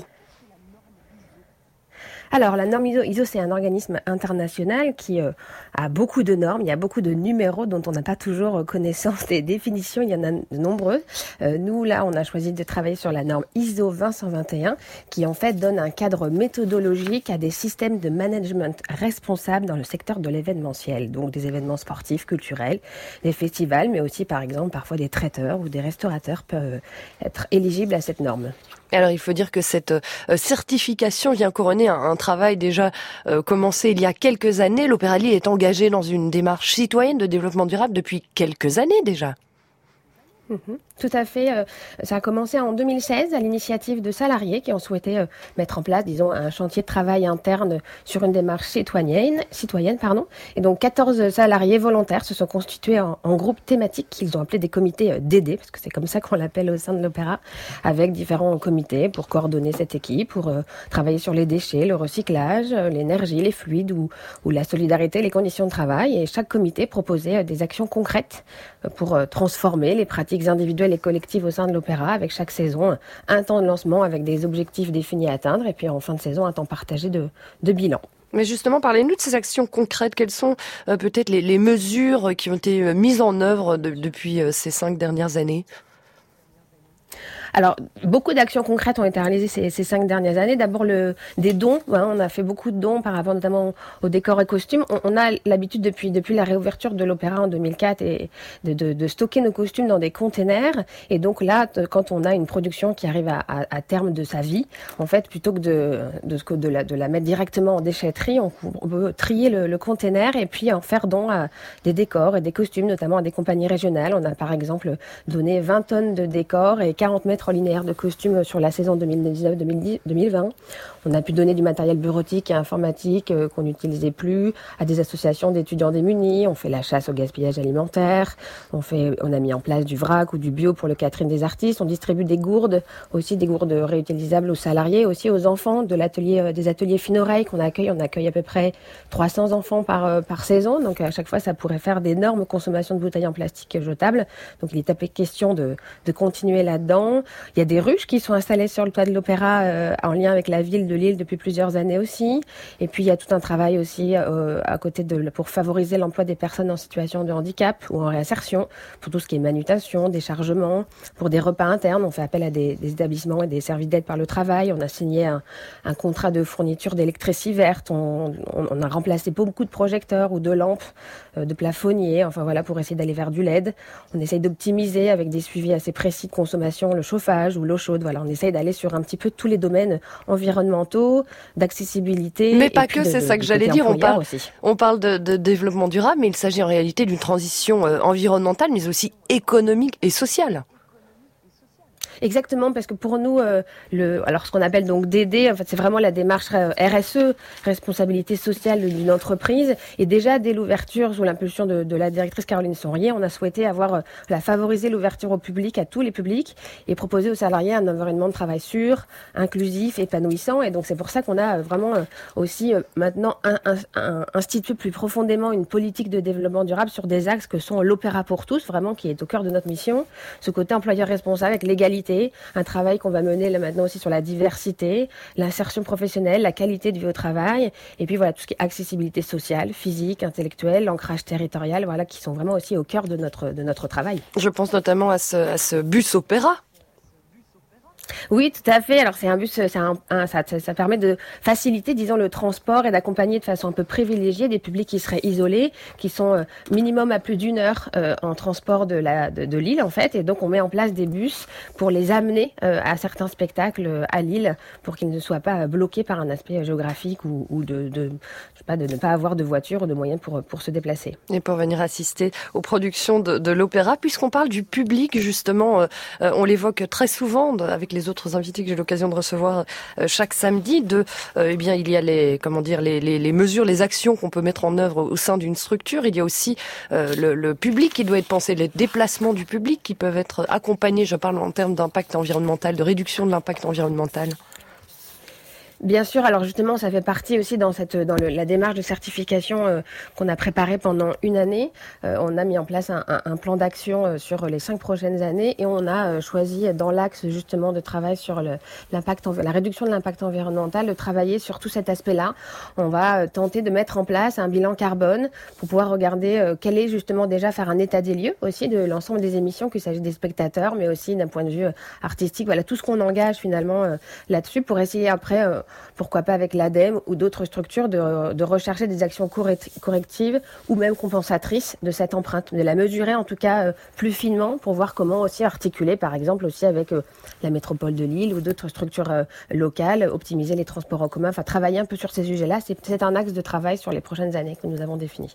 Alors, la norme I S O, I S O, c'est un organisme international qui euh, a beaucoup de normes. Il y a beaucoup de numéros dont on n'a pas toujours connaissance des définitions. Il y en a de nombreuses. Euh, nous, là, on a choisi de travailler sur la norme I S O vingt cent vingt et un, qui en fait donne un cadre méthodologique à des systèmes de management responsables dans le secteur de l'événementiel. Donc, des événements sportifs, culturels, des festivals, mais aussi, par exemple, parfois des traiteurs ou des restaurateurs peuvent être éligibles à cette norme. Alors, il faut dire que cette euh, certification vient couronner un, un travail déjà euh, commencé il y a quelques années. L'Opéra de Lille est engagé dans une démarche citoyenne de développement durable depuis quelques années déjà. Mmh, tout à fait. Euh, ça a commencé en deux mille seize à l'initiative de salariés qui ont souhaité euh, mettre en place, disons, un chantier de travail interne sur une démarche citoyenne, citoyenne, pardon. Et donc, quatorze salariés volontaires se sont constitués en, en groupes thématiques qu'ils ont appelés des comités euh, dédés, parce que c'est comme ça qu'on l'appelle au sein de l'opéra, avec différents comités pour coordonner cette équipe, pour euh, travailler sur les déchets, le recyclage, euh, l'énergie, les fluides ou, ou la solidarité, les conditions de travail. Et chaque comité proposait euh, des actions concrètes euh, pour euh, transformer les pratiques individuelles et collectives au sein de l'opéra, avec chaque saison un temps de lancement avec des objectifs définis à atteindre et puis en fin de saison un temps partagé de, de bilan. Mais justement, parlez-nous de ces actions concrètes. Quelles sont euh, peut-être les, les mesures qui ont été mises en œuvre de, depuis euh, ces cinq dernières années ? Alors, beaucoup d'actions concrètes ont été réalisées ces, ces cinq dernières années. D'abord, le, des dons. Hein, on a fait beaucoup de dons par rapport notamment aux décors et costumes. On, on a l'habitude depuis, depuis la réouverture de l'opéra en deux mille quatre et de, de, de stocker nos costumes dans des containers. Et donc là, quand on a une production qui arrive à, à, à terme de sa vie, en fait, plutôt que de, de, de, la, de la mettre directement en déchetterie, on, on peut trier le, le container et puis en faire don à des décors et des costumes, notamment à des compagnies régionales. On a par exemple donné vingt tonnes de décors et quarante mètres linéaires de costumes sur la saison deux mille dix-neuf deux mille vingt. On a pu donner du matériel bureautique et informatique euh, qu'on n'utilisait plus à des associations d'étudiants démunis. On fait la chasse au gaspillage alimentaire. On fait, on a mis en place du vrac ou du bio pour le catering des artistes. On distribue des gourdes, aussi des gourdes réutilisables aux salariés, aussi aux enfants de l'atelier, euh, des ateliers fine-oreille qu'on accueille. On accueille à peu près trois cents enfants par, euh, par saison. Donc à chaque fois, ça pourrait faire d'énormes consommations de bouteilles en plastique jetables. Donc il est tapé question de, de continuer là-dedans. Il y a des ruches qui sont installées sur le toit de l'opéra euh, en lien avec la ville de Lille depuis plusieurs années aussi. Et puis il y a tout un travail aussi euh, à côté de pour favoriser l'emploi des personnes en situation de handicap ou en réinsertion, pour tout ce qui est manutention, déchargement, pour des repas internes. On fait appel à des, des établissements et des services d'aide par le travail. On a signé un, un contrat de fourniture d'électricité verte. On, on, on a remplacé beaucoup de projecteurs ou de lampes, euh, de plafonniers. Enfin voilà, pour essayer d'aller vers du L E D. On essaye d'optimiser avec des suivis assez précis de consommation, le chauffage ou l'eau chaude. Voilà, on essaye d'aller sur un petit peu tous les domaines environnementaux, d'accessibilité. Mais pas que, de, c'est de, ça que j'allais dire. On parle, aussi. on parle de, de développement durable, mais il s'agit en réalité d'une transition euh, environnementale, mais aussi économique et sociale. Exactement, parce que pour nous, euh, le, alors ce qu'on appelle donc D D, en fait, c'est vraiment la démarche R S E, responsabilité sociale d'une entreprise. Et déjà, dès l'ouverture, sous l'impulsion de, de la directrice Caroline Sonrier, on a souhaité avoir, euh, la favoriser l'ouverture au public, à tous les publics, et proposer aux salariés un environnement de travail sûr, inclusif, épanouissant. Et donc c'est pour ça qu'on a vraiment euh, aussi euh, maintenant un, un, un, institué plus profondément une politique de développement durable sur des axes que sont l'opéra pour tous, vraiment qui est au cœur de notre mission, ce côté employeur responsable avec l'égalité, un travail qu'on va mener là maintenant aussi sur la diversité, l'insertion professionnelle, la qualité de vie au travail, et puis voilà tout ce qui est accessibilité sociale, physique, intellectuelle, l'ancrage territorial, voilà qui sont vraiment aussi au cœur de notre de notre travail. Je pense notamment à ce, à ce bus opéra. Oui, tout à fait. Alors c'est un bus, c'est un, un ça, ça permet de faciliter, disons, le transport et d'accompagner de façon un peu privilégiée des publics qui seraient isolés, qui sont euh, minimum à plus d'une heure euh, en transport de la de, de Lille en fait. Et donc on met en place des bus pour les amener euh, à certains spectacles euh, à Lille, pour qu'ils ne soient pas bloqués par un aspect géographique ou, ou de, de, je sais pas, de ne pas avoir de voiture ou de moyens pour pour se déplacer. Et pour venir assister aux productions de, de l'opéra, puisqu'on parle du public justement, euh, on l'évoque très souvent de, avec les autres invités que j'ai l'occasion de recevoir euh, chaque samedi, de, euh, eh bien, il y a les, comment dire, les, les, les mesures, les actions qu'on peut mettre en œuvre au sein d'une structure. Il y a aussi euh, le, le public qui doit être pensé, les déplacements du public qui peuvent être accompagnés. Je parle en termes d'impact environnemental, de réduction de l'impact environnemental. Bien sûr, alors justement, ça fait partie aussi dans cette dans le, la démarche de certification euh, qu'on a préparée pendant une année. Euh, on a mis en place un, un, un plan d'action euh, sur les cinq prochaines années et on a euh, choisi dans l'axe justement de travail sur le, l'impact, la réduction de l'impact environnemental, de travailler sur tout cet aspect-là. On va euh, tenter de mettre en place un bilan carbone pour pouvoir regarder euh, quel est justement déjà faire un état des lieux aussi de l'ensemble des émissions, qu'il s'agisse des spectateurs, mais aussi d'un point de vue euh, artistique. Voilà, tout ce qu'on engage finalement euh, là-dessus pour essayer après euh, pourquoi pas avec l'ADEME ou d'autres structures, de, de rechercher des actions correctives ou même compensatrices de cette empreinte, de la mesurer en tout cas euh, plus finement pour voir comment aussi articuler, par exemple aussi avec euh, la métropole de Lille ou d'autres structures euh, locales, optimiser les transports en commun, enfin travailler un peu sur ces sujets-là. C'est, c'est un axe de travail sur les prochaines années que nous avons défini.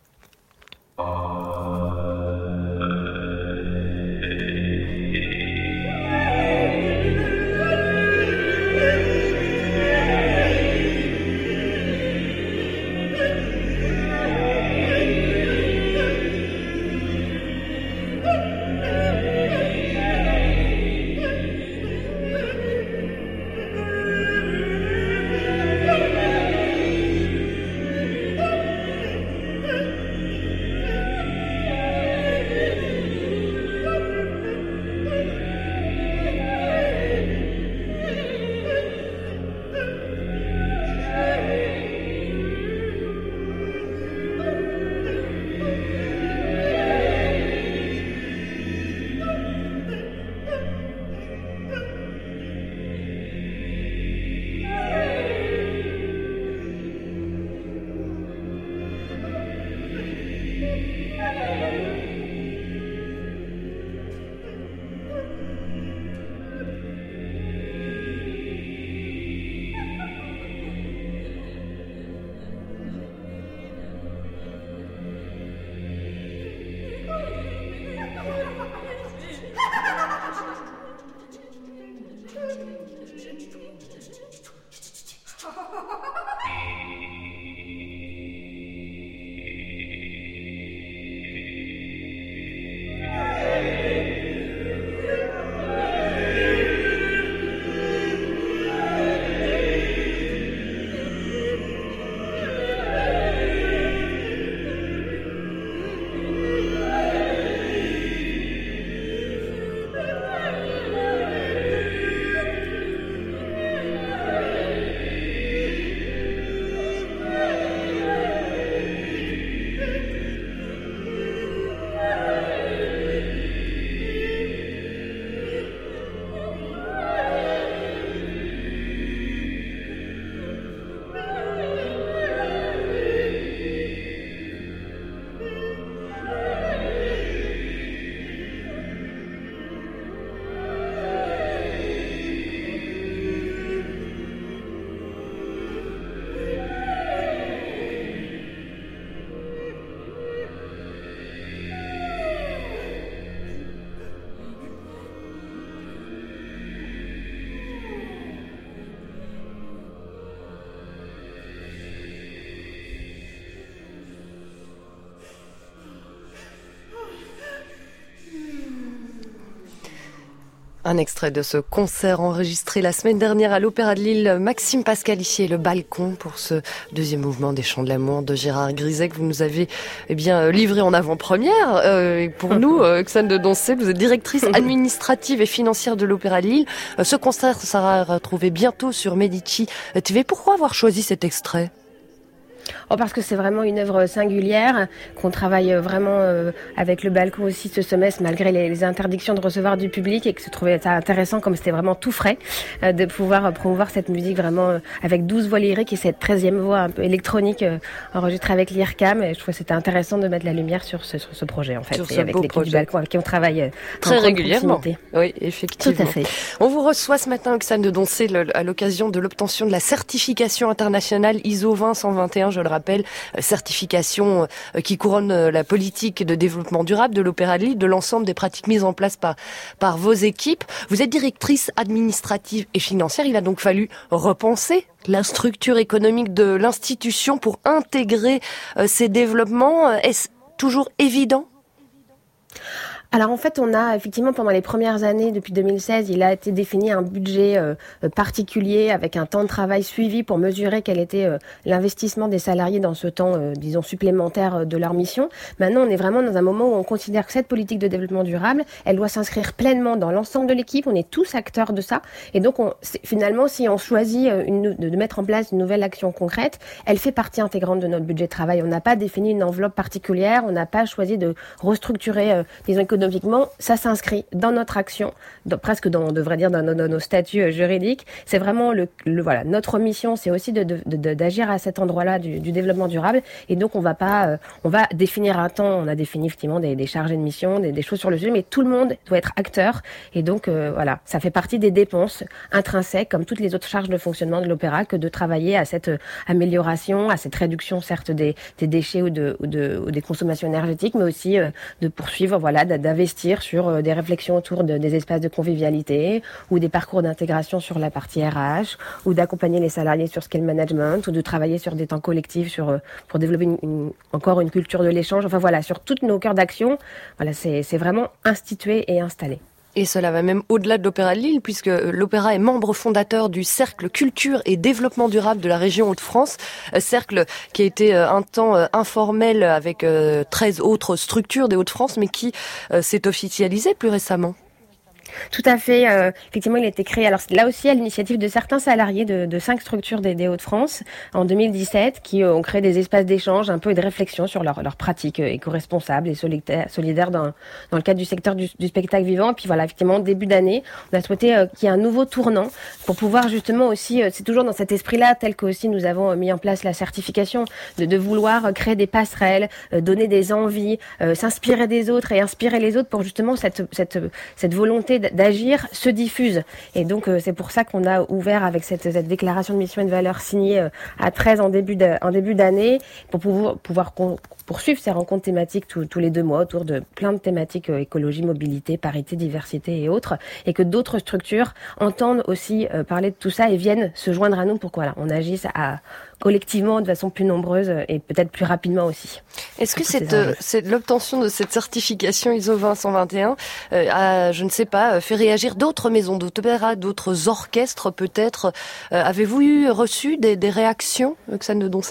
Un extrait de ce concert enregistré la semaine dernière à l'Opéra de Lille, Maxime Pascalissier, le balcon pour ce deuxième mouvement des Chants de l'amour de Gérard Griset que vous nous avez eh bien livré en avant-première. Euh, et pour nous, euh, Xane de Doncé, vous êtes directrice administrative et financière de l'Opéra de Lille. Euh, ce concert sera retrouvé bientôt sur Medici T V. Pourquoi avoir choisi cet extrait ? Oh, parce que c'est vraiment une œuvre singulière, qu'on travaille vraiment euh, avec le balcon aussi ce semestre, malgré les, les interdictions de recevoir du public, et que je trouvais ça intéressant, comme c'était vraiment tout frais, euh, de pouvoir euh, promouvoir cette musique vraiment euh, avec douze voix lyriques et cette treizième voix un peu électronique euh, enregistrée avec l'I R C A M. Et je trouvais que c'était intéressant de mettre la lumière sur ce, sur ce projet, en fait, sur et avec l'équipe projet. du balcon avec qui on travaille euh, très régulièrement. Oui, effectivement. Tout à fait. On vous reçoit ce matin, Oxane de Doncé, à l'occasion de l'obtention de la certification internationale I S O vingt cent vingt et un, je le rappelle, certification qui couronne la politique de développement durable de l'Opéra de Lille, de l'ensemble des pratiques mises en place par, par vos équipes. Vous êtes directrice administrative et financière. Il a donc fallu repenser la structure économique de l'institution pour intégrer ces développements. Est-ce toujours évident ? Alors en fait, on a effectivement pendant les premières années, depuis deux mille seize, il a été défini un budget euh, particulier avec un temps de travail suivi pour mesurer quel était euh, l'investissement des salariés dans ce temps, euh, disons, supplémentaire euh, de leur mission. Maintenant, on est vraiment dans un moment où on considère que cette politique de développement durable, elle doit s'inscrire pleinement dans l'ensemble de l'équipe. On est tous acteurs de ça. Et donc, on, finalement, si on choisit une, de mettre en place une nouvelle action concrète, elle fait partie intégrante de notre budget de travail. On n'a pas défini une enveloppe particulière. On n'a pas choisi de restructurer, euh, disons, économiquement. Ça s'inscrit dans notre action, dans, presque dans, on devrait dire dans, dans, dans nos statuts euh, juridiques. C'est vraiment le, le voilà, notre mission, c'est aussi de, de, de, d'agir à cet endroit-là du, du développement durable. Et donc on va pas, euh, on va définir un temps. On a défini effectivement des, des chargés de mission, des, des choses sur le sujet, mais tout le monde doit être acteur. Et donc euh, voilà, ça fait partie des dépenses intrinsèques, comme toutes les autres charges de fonctionnement de l'opéra, que de travailler à cette euh, amélioration, à cette réduction certes des, des déchets ou, de, ou, de, ou des consommations énergétiques, mais aussi euh, de poursuivre voilà d'investir sur des réflexions autour de, des espaces de convivialité ou des parcours d'intégration sur la partie R H ou d'accompagner les salariés sur skill management ou de travailler sur des temps collectifs sur, pour développer une, une, encore une culture de l'échange. Enfin voilà, sur tous nos cœurs d'action, voilà, c'est, c'est vraiment institué et installé. Et cela va même au-delà de l'Opéra de Lille, puisque l'Opéra est membre fondateur du Cercle Culture et Développement Durable de la région Hauts-de-France. Cercle qui a été un temps informel avec treize autres structures des Hauts-de-France, mais qui s'est officialisé plus récemment. Tout à fait. Euh, effectivement, il a été créé. Alors là aussi, à l'initiative de certains salariés de, de cinq structures des, des Hauts-de-France en deux mille dix-sept, qui euh, ont créé des espaces d'échange, un peu et de réflexion sur leurs leur pratiques euh, éco-responsables et solidaires, solidaires dans, dans le cadre du secteur du, du spectacle vivant. Et puis voilà, effectivement, début d'année, on a souhaité euh, qu'il y ait un nouveau tournant pour pouvoir justement aussi, euh, c'est toujours dans cet esprit-là, tel que aussi nous avons euh, mis en place la certification, de, de vouloir euh, créer des passerelles, euh, donner des envies, euh, s'inspirer des autres et inspirer les autres pour justement cette, cette, cette volonté d'agir se diffuse. Et donc euh, c'est pour ça qu'on a ouvert avec cette, cette déclaration de mission et de valeur signée euh, à treize en début de, en début d'année pour pouvoir, pouvoir con, poursuivre ces rencontres thématiques tous, tous les deux mois autour de plein de thématiques euh, écologie, mobilité, parité, diversité et autres, et que d'autres structures entendent aussi euh, parler de tout ça et viennent se joindre à nous pour qu'on voilà, on agisse à collectivement de façon plus nombreuse et peut-être plus rapidement aussi. Est-ce que cette, cette, l'obtention de cette certification I S O vingt cent vingt et un euh, a, je ne sais pas, fait réagir d'autres maisons d'opéra, d'autres orchestres peut-être euh, avez-vous eu reçu des, des réactions, Oxane de Doncé ?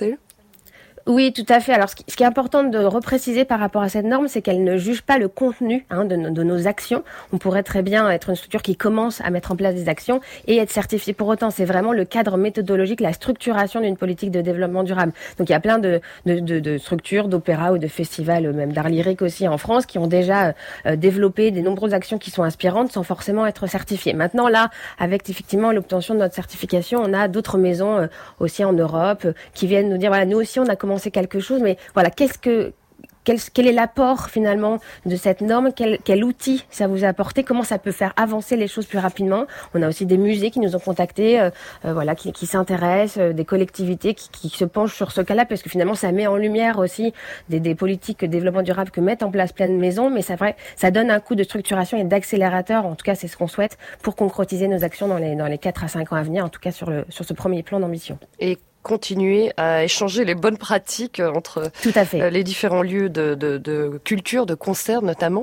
Oui, tout à fait. Alors, ce qui, ce qui est important de repréciser par rapport à cette norme, c'est qu'elle ne juge pas le contenu hein, de, de nos actions. On pourrait très bien être une structure qui commence à mettre en place des actions et être certifiée pour autant. C'est vraiment le cadre méthodologique, la structuration d'une politique de développement durable. Donc, il y a plein de, de, de, de structures, d'opéras ou de festivals, même d'art lyrique aussi en France, qui ont déjà euh, développé des nombreuses actions qui sont inspirantes sans forcément être certifiées. Maintenant, là, avec effectivement l'obtention de notre certification, on a d'autres maisons euh, aussi en Europe euh, qui viennent nous dire, voilà, nous aussi, on a commencé quelque chose, mais voilà, qu'est-ce que quel, quel est l'apport finalement de cette norme, quel, quel outil ça vous a apporté, comment ça peut faire avancer les choses plus rapidement. On a aussi des musées qui nous ont contactés, euh, euh, voilà, qui, qui s'intéressent, euh, des collectivités qui, qui se penchent sur ce cas-là, parce que finalement ça met en lumière aussi des, des politiques de développement durable que mettent en place plein de maisons, mais c'est vrai, ça donne un coup de structuration et d'accélérateur, en tout cas c'est ce qu'on souhaite pour concrétiser nos actions dans les dans les quatre à cinq ans à venir, en tout cas sur le sur ce premier plan d'ambition. Et continuer à échanger les bonnes pratiques entre tout à fait. les différents lieux de, de, de culture, de concerts notamment.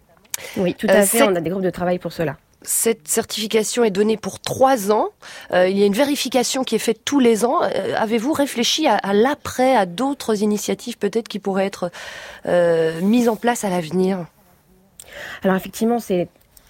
Oui, tout à euh, fait, cette... on a des groupes de travail pour cela. Cette certification est donnée pour trois ans. Euh, il y a une vérification qui est faite tous les ans. Euh, avez-vous réfléchi à, à l'après, à d'autres initiatives peut-être qui pourraient être euh, mises en place à l'avenir ? Alors effectivement, c'est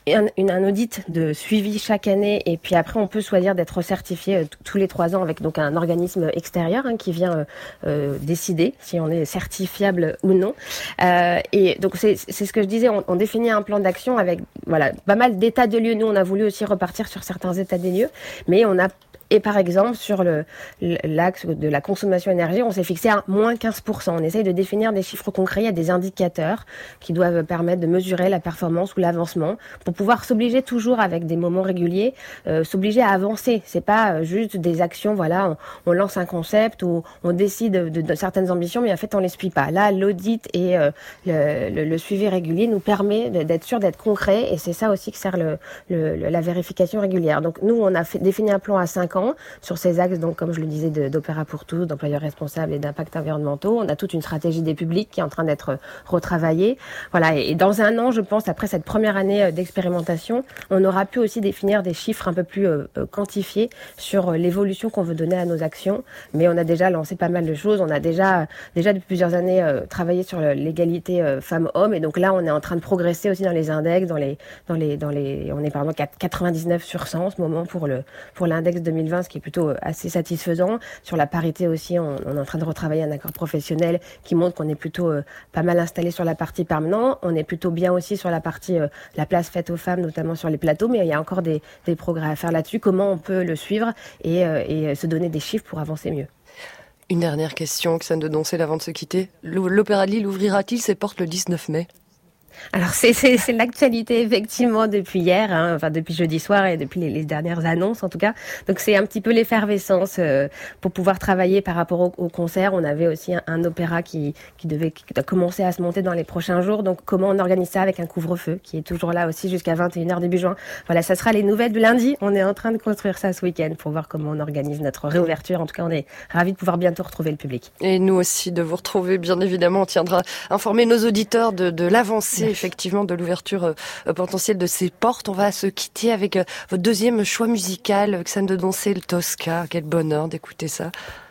un, une, un audit de suivi chaque année et puis après on peut choisir d'être certifié euh, tous les trois ans avec donc un organisme extérieur hein, qui vient euh, euh, décider si on est certifiable ou non. Euh, et donc c'est, c'est ce que je disais, on, on définit un plan d'action avec voilà pas mal d'états de lieux. Nous on a voulu aussi repartir sur certains états des lieux, mais on a Et par exemple, sur le, l'axe de la consommation énergie, on s'est fixé à moins quinze pour cent. On essaye de définir des chiffres concrets, il y a des indicateurs qui doivent permettre de mesurer la performance ou l'avancement pour pouvoir s'obliger toujours avec des moments réguliers, euh, s'obliger à avancer. C'est pas juste des actions, voilà, on, on lance un concept ou on décide de, de, de certaines ambitions, mais en fait on les suit pas. Là, l'audit et euh, le, le, le suivi régulier nous permet d'être sûr d'être concret et c'est ça aussi que sert le, le, la vérification régulière. Donc nous, on a fait, défini un plan à cinq ans sur ces axes, donc comme je le disais, de, d'Opéra pour tous, d'employeurs responsables et d'impact environnementaux. On a toute une stratégie des publics qui est en train d'être retravaillée. Voilà, et, et dans un an, je pense, après cette première année d'expérimentation, on aura pu aussi définir des chiffres un peu plus euh, quantifiés sur l'évolution qu'on veut donner à nos actions. Mais on a déjà lancé pas mal de choses. On a déjà, déjà depuis plusieurs années euh, travaillé sur l'égalité euh, femmes-hommes. Et donc là, on est en train de progresser aussi dans les index, dans les, dans les, dans les, on est par exemple quatre-vingt-dix-neuf sur cent en ce moment pour le, pour l'index deux mille vingt, ce qui est plutôt assez satisfaisant. Sur la parité aussi, on, on est en train de retravailler un accord professionnel qui montre qu'on est plutôt euh, pas mal installé sur la partie permanent. On est plutôt bien aussi sur la partie, euh, la place faite aux femmes, notamment sur les plateaux, mais il y a encore des, des progrès à faire là-dessus. Comment on peut le suivre et, euh, et se donner des chiffres pour avancer mieux. Une dernière question, Xane de Doncel, avant de se quitter. L'Opéra de Lille ouvrira-t-il ses portes le dix-neuf mai ? Alors c'est, c'est, c'est l'actualité effectivement depuis hier, hein, enfin depuis jeudi soir et depuis les, les dernières annonces en tout cas. Donc c'est un petit peu l'effervescence euh, pour pouvoir travailler par rapport au, au concert. On avait aussi un, un opéra qui, qui devait qui doit commencer à se monter dans les prochains jours. Donc comment on organise ça avec un couvre-feu qui est toujours là aussi jusqu'à vingt et une heures début juin. Voilà, ça sera les nouvelles de lundi. On est en train de construire ça ce week-end pour voir comment on organise notre réouverture. En tout cas, on est ravis de pouvoir bientôt retrouver le public. Et nous aussi de vous retrouver, bien évidemment. On tiendra à informer nos auditeurs de, de l'avancée effectivement de l'ouverture euh, potentielle de ces portes. On va se quitter avec euh, votre deuxième choix musical, Xane de Doncel, Tosca. Quel bonheur d'écouter ça.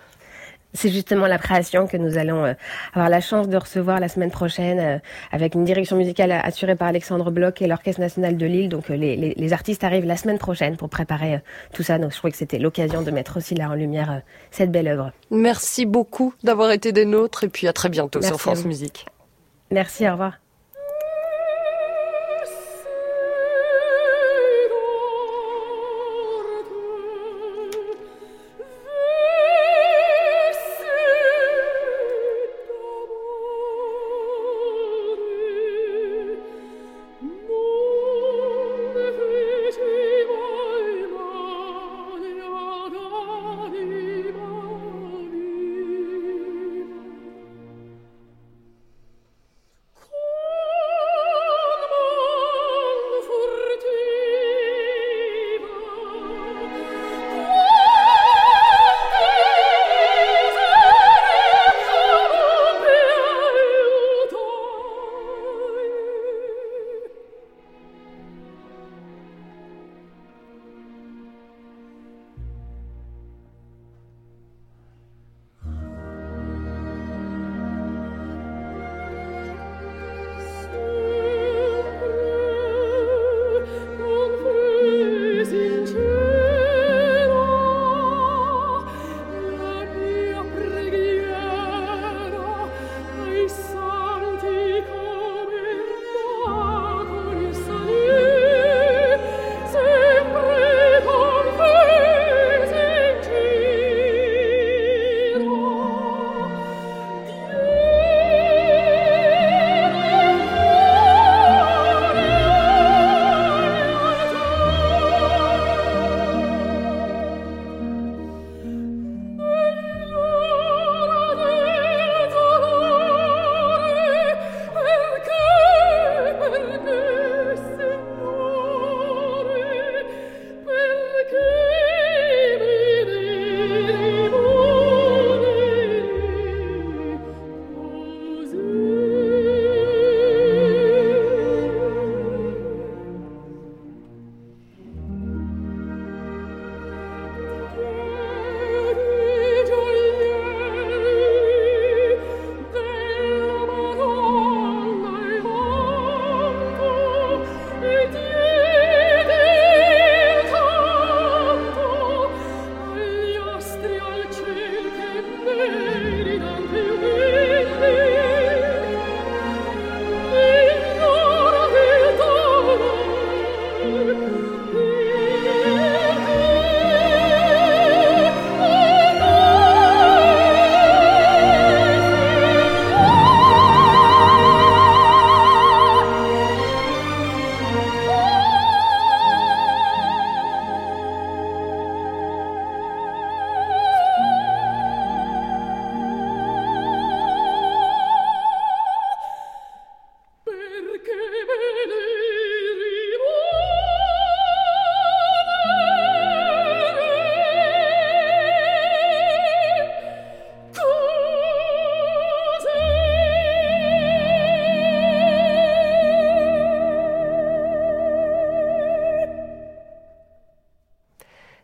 C'est justement la création que nous allons euh, avoir la chance de recevoir la semaine prochaine euh, avec une direction musicale assurée par Alexandre Bloch et l'Orchestre National de Lille. Donc euh, les, les, les artistes arrivent la semaine prochaine pour préparer euh, tout ça. Donc je trouvais que c'était l'occasion de mettre aussi là en lumière euh, cette belle œuvre. Merci beaucoup d'avoir été des nôtres et puis à très bientôt. Merci sur France Musique. Merci, au revoir. Cool.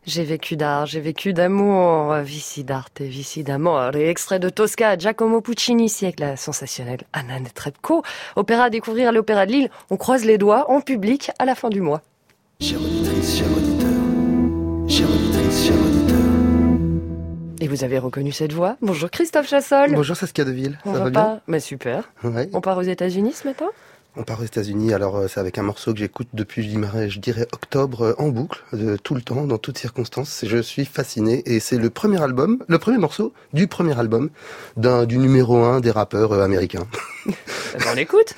J'ai vécu d'art, j'ai vécu d'amour, vici d'arte et vici d'amour. Et extrait de Tosca, Giacomo Puccini, siècle la sensationnelle Anna Netrebko. Opéra à découvrir à l'Opéra de Lille. On croise les doigts en public à la fin du mois. Chère auditrice, chère auditeur, chère auditrice, chère auditeur. Et vous avez reconnu cette voix? Bonjour Christophe Chassol. Bonjour Saskia Deville. On ça va, va pas... bien? Mais super. Ouais. On part aux États-Unis ce matin? On part aux États-Unis, alors euh, c'est avec un morceau que j'écoute depuis, je dirais, je dirais octobre, euh, en boucle, de, tout le temps, dans toutes circonstances. Je suis fasciné, et c'est le premier album, le premier morceau du premier album d'un, du numéro un des rappeurs euh, américains. On l'écoute.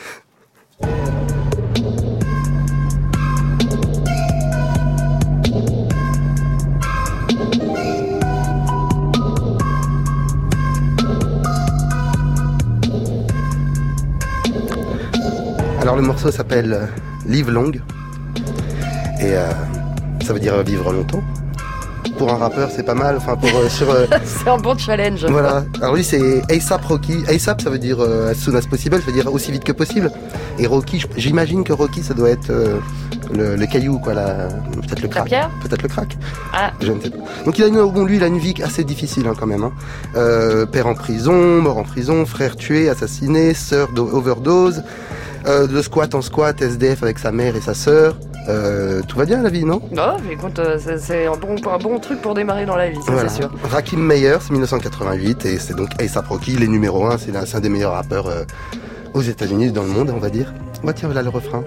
Alors le morceau s'appelle euh, Live Long, et euh, ça veut dire euh, vivre longtemps. Pour un rappeur, c'est pas mal. Enfin, pour euh, sur. Euh, c'est un bon challenge. Voilà. Alors lui, c'est A$AP Rocky. A$AP, ça veut dire euh, as soon as possible, ça veut dire aussi vite que possible. Et Rocky, j'imagine que Rocky, ça doit être euh, le, le caillou, quoi. La, peut-être le crack. La pierre. Peut-être le crack. Ah. Je ne sais pas. Donc il a une, bon, lui, il a une vie assez difficile hein, quand même. Hein. Euh, père en prison, mort en prison, frère tué, assassiné, sœur overdose. Euh, de squat en squat, S D F avec sa mère et sa sœur. Euh, tout va bien la vie, non? Non, mais écoute, c'est, c'est un, bon, un bon truc pour démarrer dans la vie, ça voilà. C'est sûr. Rakim Meyer, c'est dix-neuf cent quatre-vingt-huit et c'est donc A$AP Rocky, il est numéro un, c'est, c'est un des meilleurs rappeurs euh, aux États-Unis, dans le monde, on va dire. Bah tiens, voilà le refrain.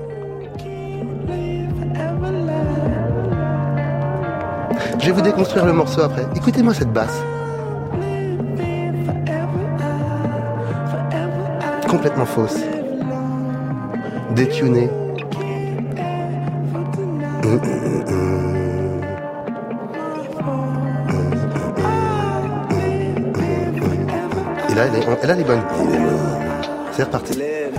Je vais vous déconstruire le morceau après. Écoutez-moi cette basse. Complètement fausse. Détunée. Et là, elle est, elle, elle est bonne. C'est reparti.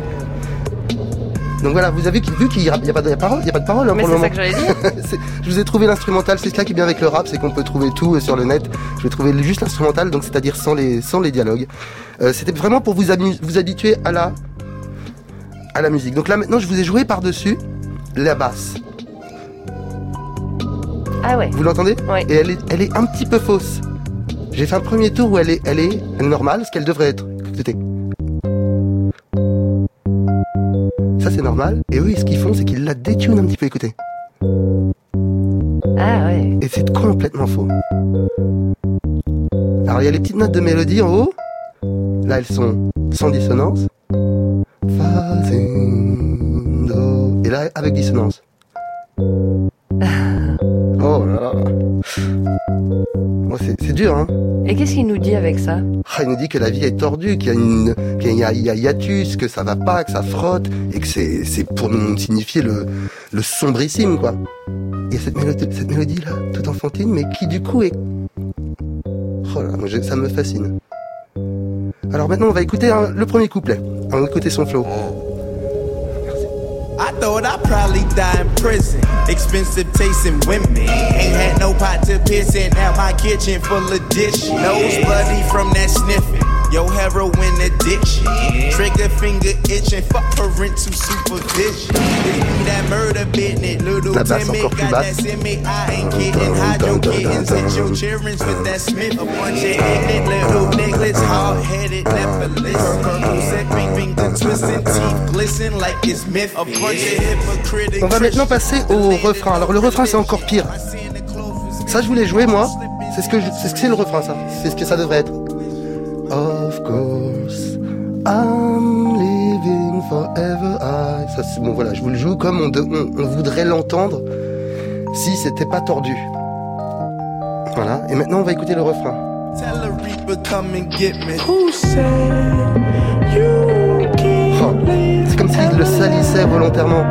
Donc voilà, vous avez vu qu'il n'y a, a pas de parole, il n'y a pas de parole hein, mais pour le moment. Mais c'est ça que j'allais dire. Je vous ai trouvé l'instrumental, c'est ça qui est bien avec le rap, c'est qu'on peut trouver tout sur le net. Je vais trouver juste l'instrumental, donc c'est-à-dire sans les, sans les dialogues. Euh, c'était vraiment pour vous, amu- vous habituer à la, à la musique. Donc là maintenant, je vous ai joué par-dessus la basse. Ah ouais. Vous l'entendez? Oui. Et elle est, elle est un petit peu fausse. J'ai fait un premier tour où elle est, elle est, elle est normale, ce qu'elle devrait être. Écoutez. Ça c'est normal. Et eux, ce qu'ils font, c'est qu'ils la détunent un petit peu. Écoutez. Ah ouais. Et c'est complètement faux. Alors il y a les petites notes de mélodie en haut. Là, elles sont sans dissonance. Fa, si, do. Et là, avec dissonance. Oh là là. Oh, c'est, c'est dur, hein. Et qu'est-ce qu'il nous dit avec ça? Ah, il nous dit que la vie est tordue, qu'il y a une, qu'il y a, il y a hiatus, que ça va pas, que ça frotte, et que c'est, c'est pour nous signifier le, le sombrissime, quoi. Et cette mélodie, cette mélodie-là, toute enfantine, mais qui du coup est... Oh là, moi, je, ça me fascine. Alors maintenant, on va écouter hein, le premier couplet. On va écouter son flow. I thought I'd probably die in prison. Expensive tasting women. Ain't had no pot to piss in. Now my kitchen full of dishes. Nose bloody from that sniffing. Yo, heroin addiction. Trigger finger itching. Fuck parental supervision. It be that murder business. Little Timmy got that semi. I ain't kidding. Hide your kittens and your children's with that Smith. A bunch of ignorant little niggas. Hard headed, never listen. Purple set, pink finger twisting. Teeth glisten like it's myth. A bunch of hypocritic. On va maintenant passer au refrain. Alors le refrain c'est encore pire. Ça je voulais jouer moi. C'est ce que je, c'est ce que c'est le refrain ça. C'est ce que ça devrait être. Of course, I'm living forever. I. Ça c'est bon voilà. Je vous le joue comme on, de, on, on voudrait l'entendre si c'était pas tordu. Voilà. Et maintenant on va écouter le refrain. Oh, c'est comme s'il le salissait volontairement.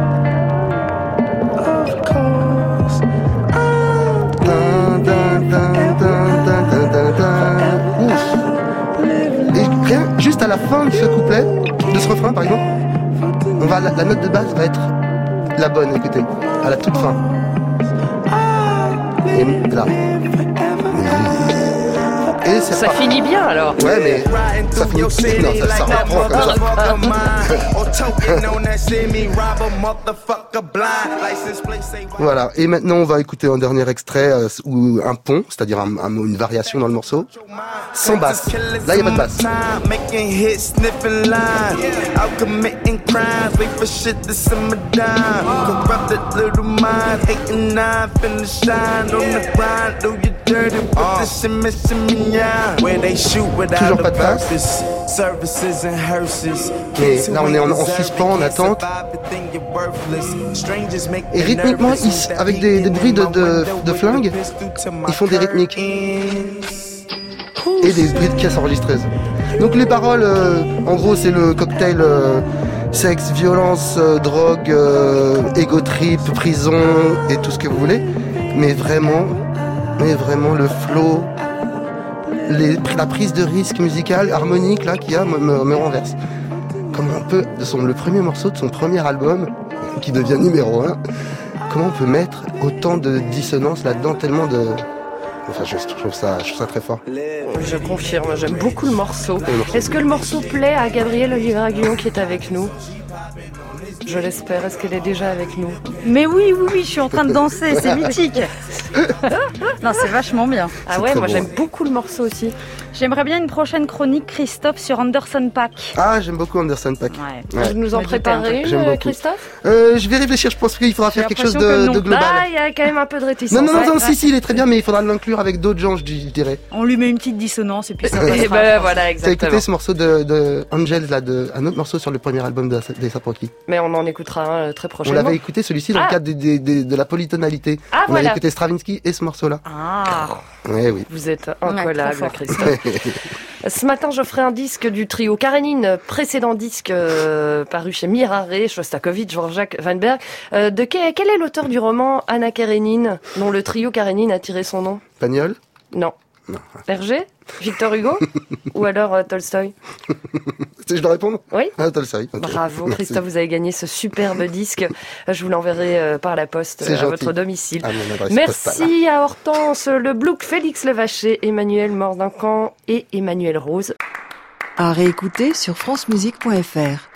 Et rien, juste à la fin de ce couplet, de ce refrain par exemple, on va, la, la note de basse va être la bonne, écoutez, à la toute fin. Et là. Et c'est ça pas... finit bien alors. Ouais, mais ça finit. Non, ça, ça reprend comme ça. Voilà. Et maintenant, on va écouter un dernier extrait euh, ou un pont, c'est-à-dire un, un, une variation dans le morceau, sans basse. Là, il n'y a pas de basse. Toujours pas de basse. Mais là on est en, en suspens, en attente. Et rythmiquement, ils, avec des, des bruits de, de, de flingues, ils font des rythmiques. Et des bruits de caisses enregistreuses. Donc les paroles, euh, en gros c'est le cocktail euh, sexe, violence, euh, drogue, euh, ego trip, prison et tout ce que vous voulez. Mais vraiment, mais vraiment le flow, les, la prise de risque musicale, harmonique là qu'il y a me, me, me renverse. Comment on peut, de son, le premier morceau de son premier album, qui devient numéro un, comment on peut mettre autant de dissonance là-dedans, tellement de... Enfin, je, je, trouve ça, je trouve ça très fort. Je confirme, j'aime beaucoup le morceau. Est-ce que le morceau plaît à Gabrielle Olivier-Aguillon qui est avec nous ? Je l'espère. Est-ce qu'elle est déjà avec nous ? Mais oui, oui, oui, je suis en train de danser, c'est mythique. Non, c'est vachement bien. Ah ouais, moi bon. J'aime beaucoup le morceau aussi. J'aimerais bien une prochaine chronique, Christophe, sur Anderson .Paak. Ah, j'aime beaucoup Anderson .Paak. Ouais. Ouais. Vous nous en préparez une, Christophe ? euh, Je vais réfléchir, je pense qu'il faudra faire quelque chose de, de global. Ah, il y a quand même un peu de réticence. Non, non, non, non ouais. si, si, il est très bien, mais il faudra l'inclure avec d'autres gens, je dirais. On lui met une petite dissonance et puis ça passera. Et ben voilà, exactement. T'as écouté ce morceau de, de Angels, là, de, un autre morceau sur le premier album de A$ap Rocky. Mais on en écoutera un très prochainement. On l'avait écouté celui-ci dans ah. le cadre des, des, des, de la polytonalité. Ah, on voilà. avait écouté Stravinsky et ce morceau-là. Ah. Ouais, oui. Vous êtes incollable, Christophe. Ce matin, je ferai un disque du trio Karénine, précédent disque euh, paru chez Mirare, Shostakovich, Dvorak, Weinberg. Euh, de quel, quel est l'auteur du roman Anna Karénine, dont le trio Karénine a tiré son nom ? Pagnol ? Non. Non. Hergé ? Victor Hugo ? Ou alors euh, Tolstoï ? Je dois répondre ? Oui. Ah, Tolstoï. Okay. Bravo Christophe, vous avez gagné ce superbe disque. Je vous l'enverrai euh, par la poste euh, à votre domicile. Ah, merci à Hortense, Le Blouk, Félix Levaché, Emmanuel Mordancan et Emmanuel Rose. À réécouter sur francemusique point f r.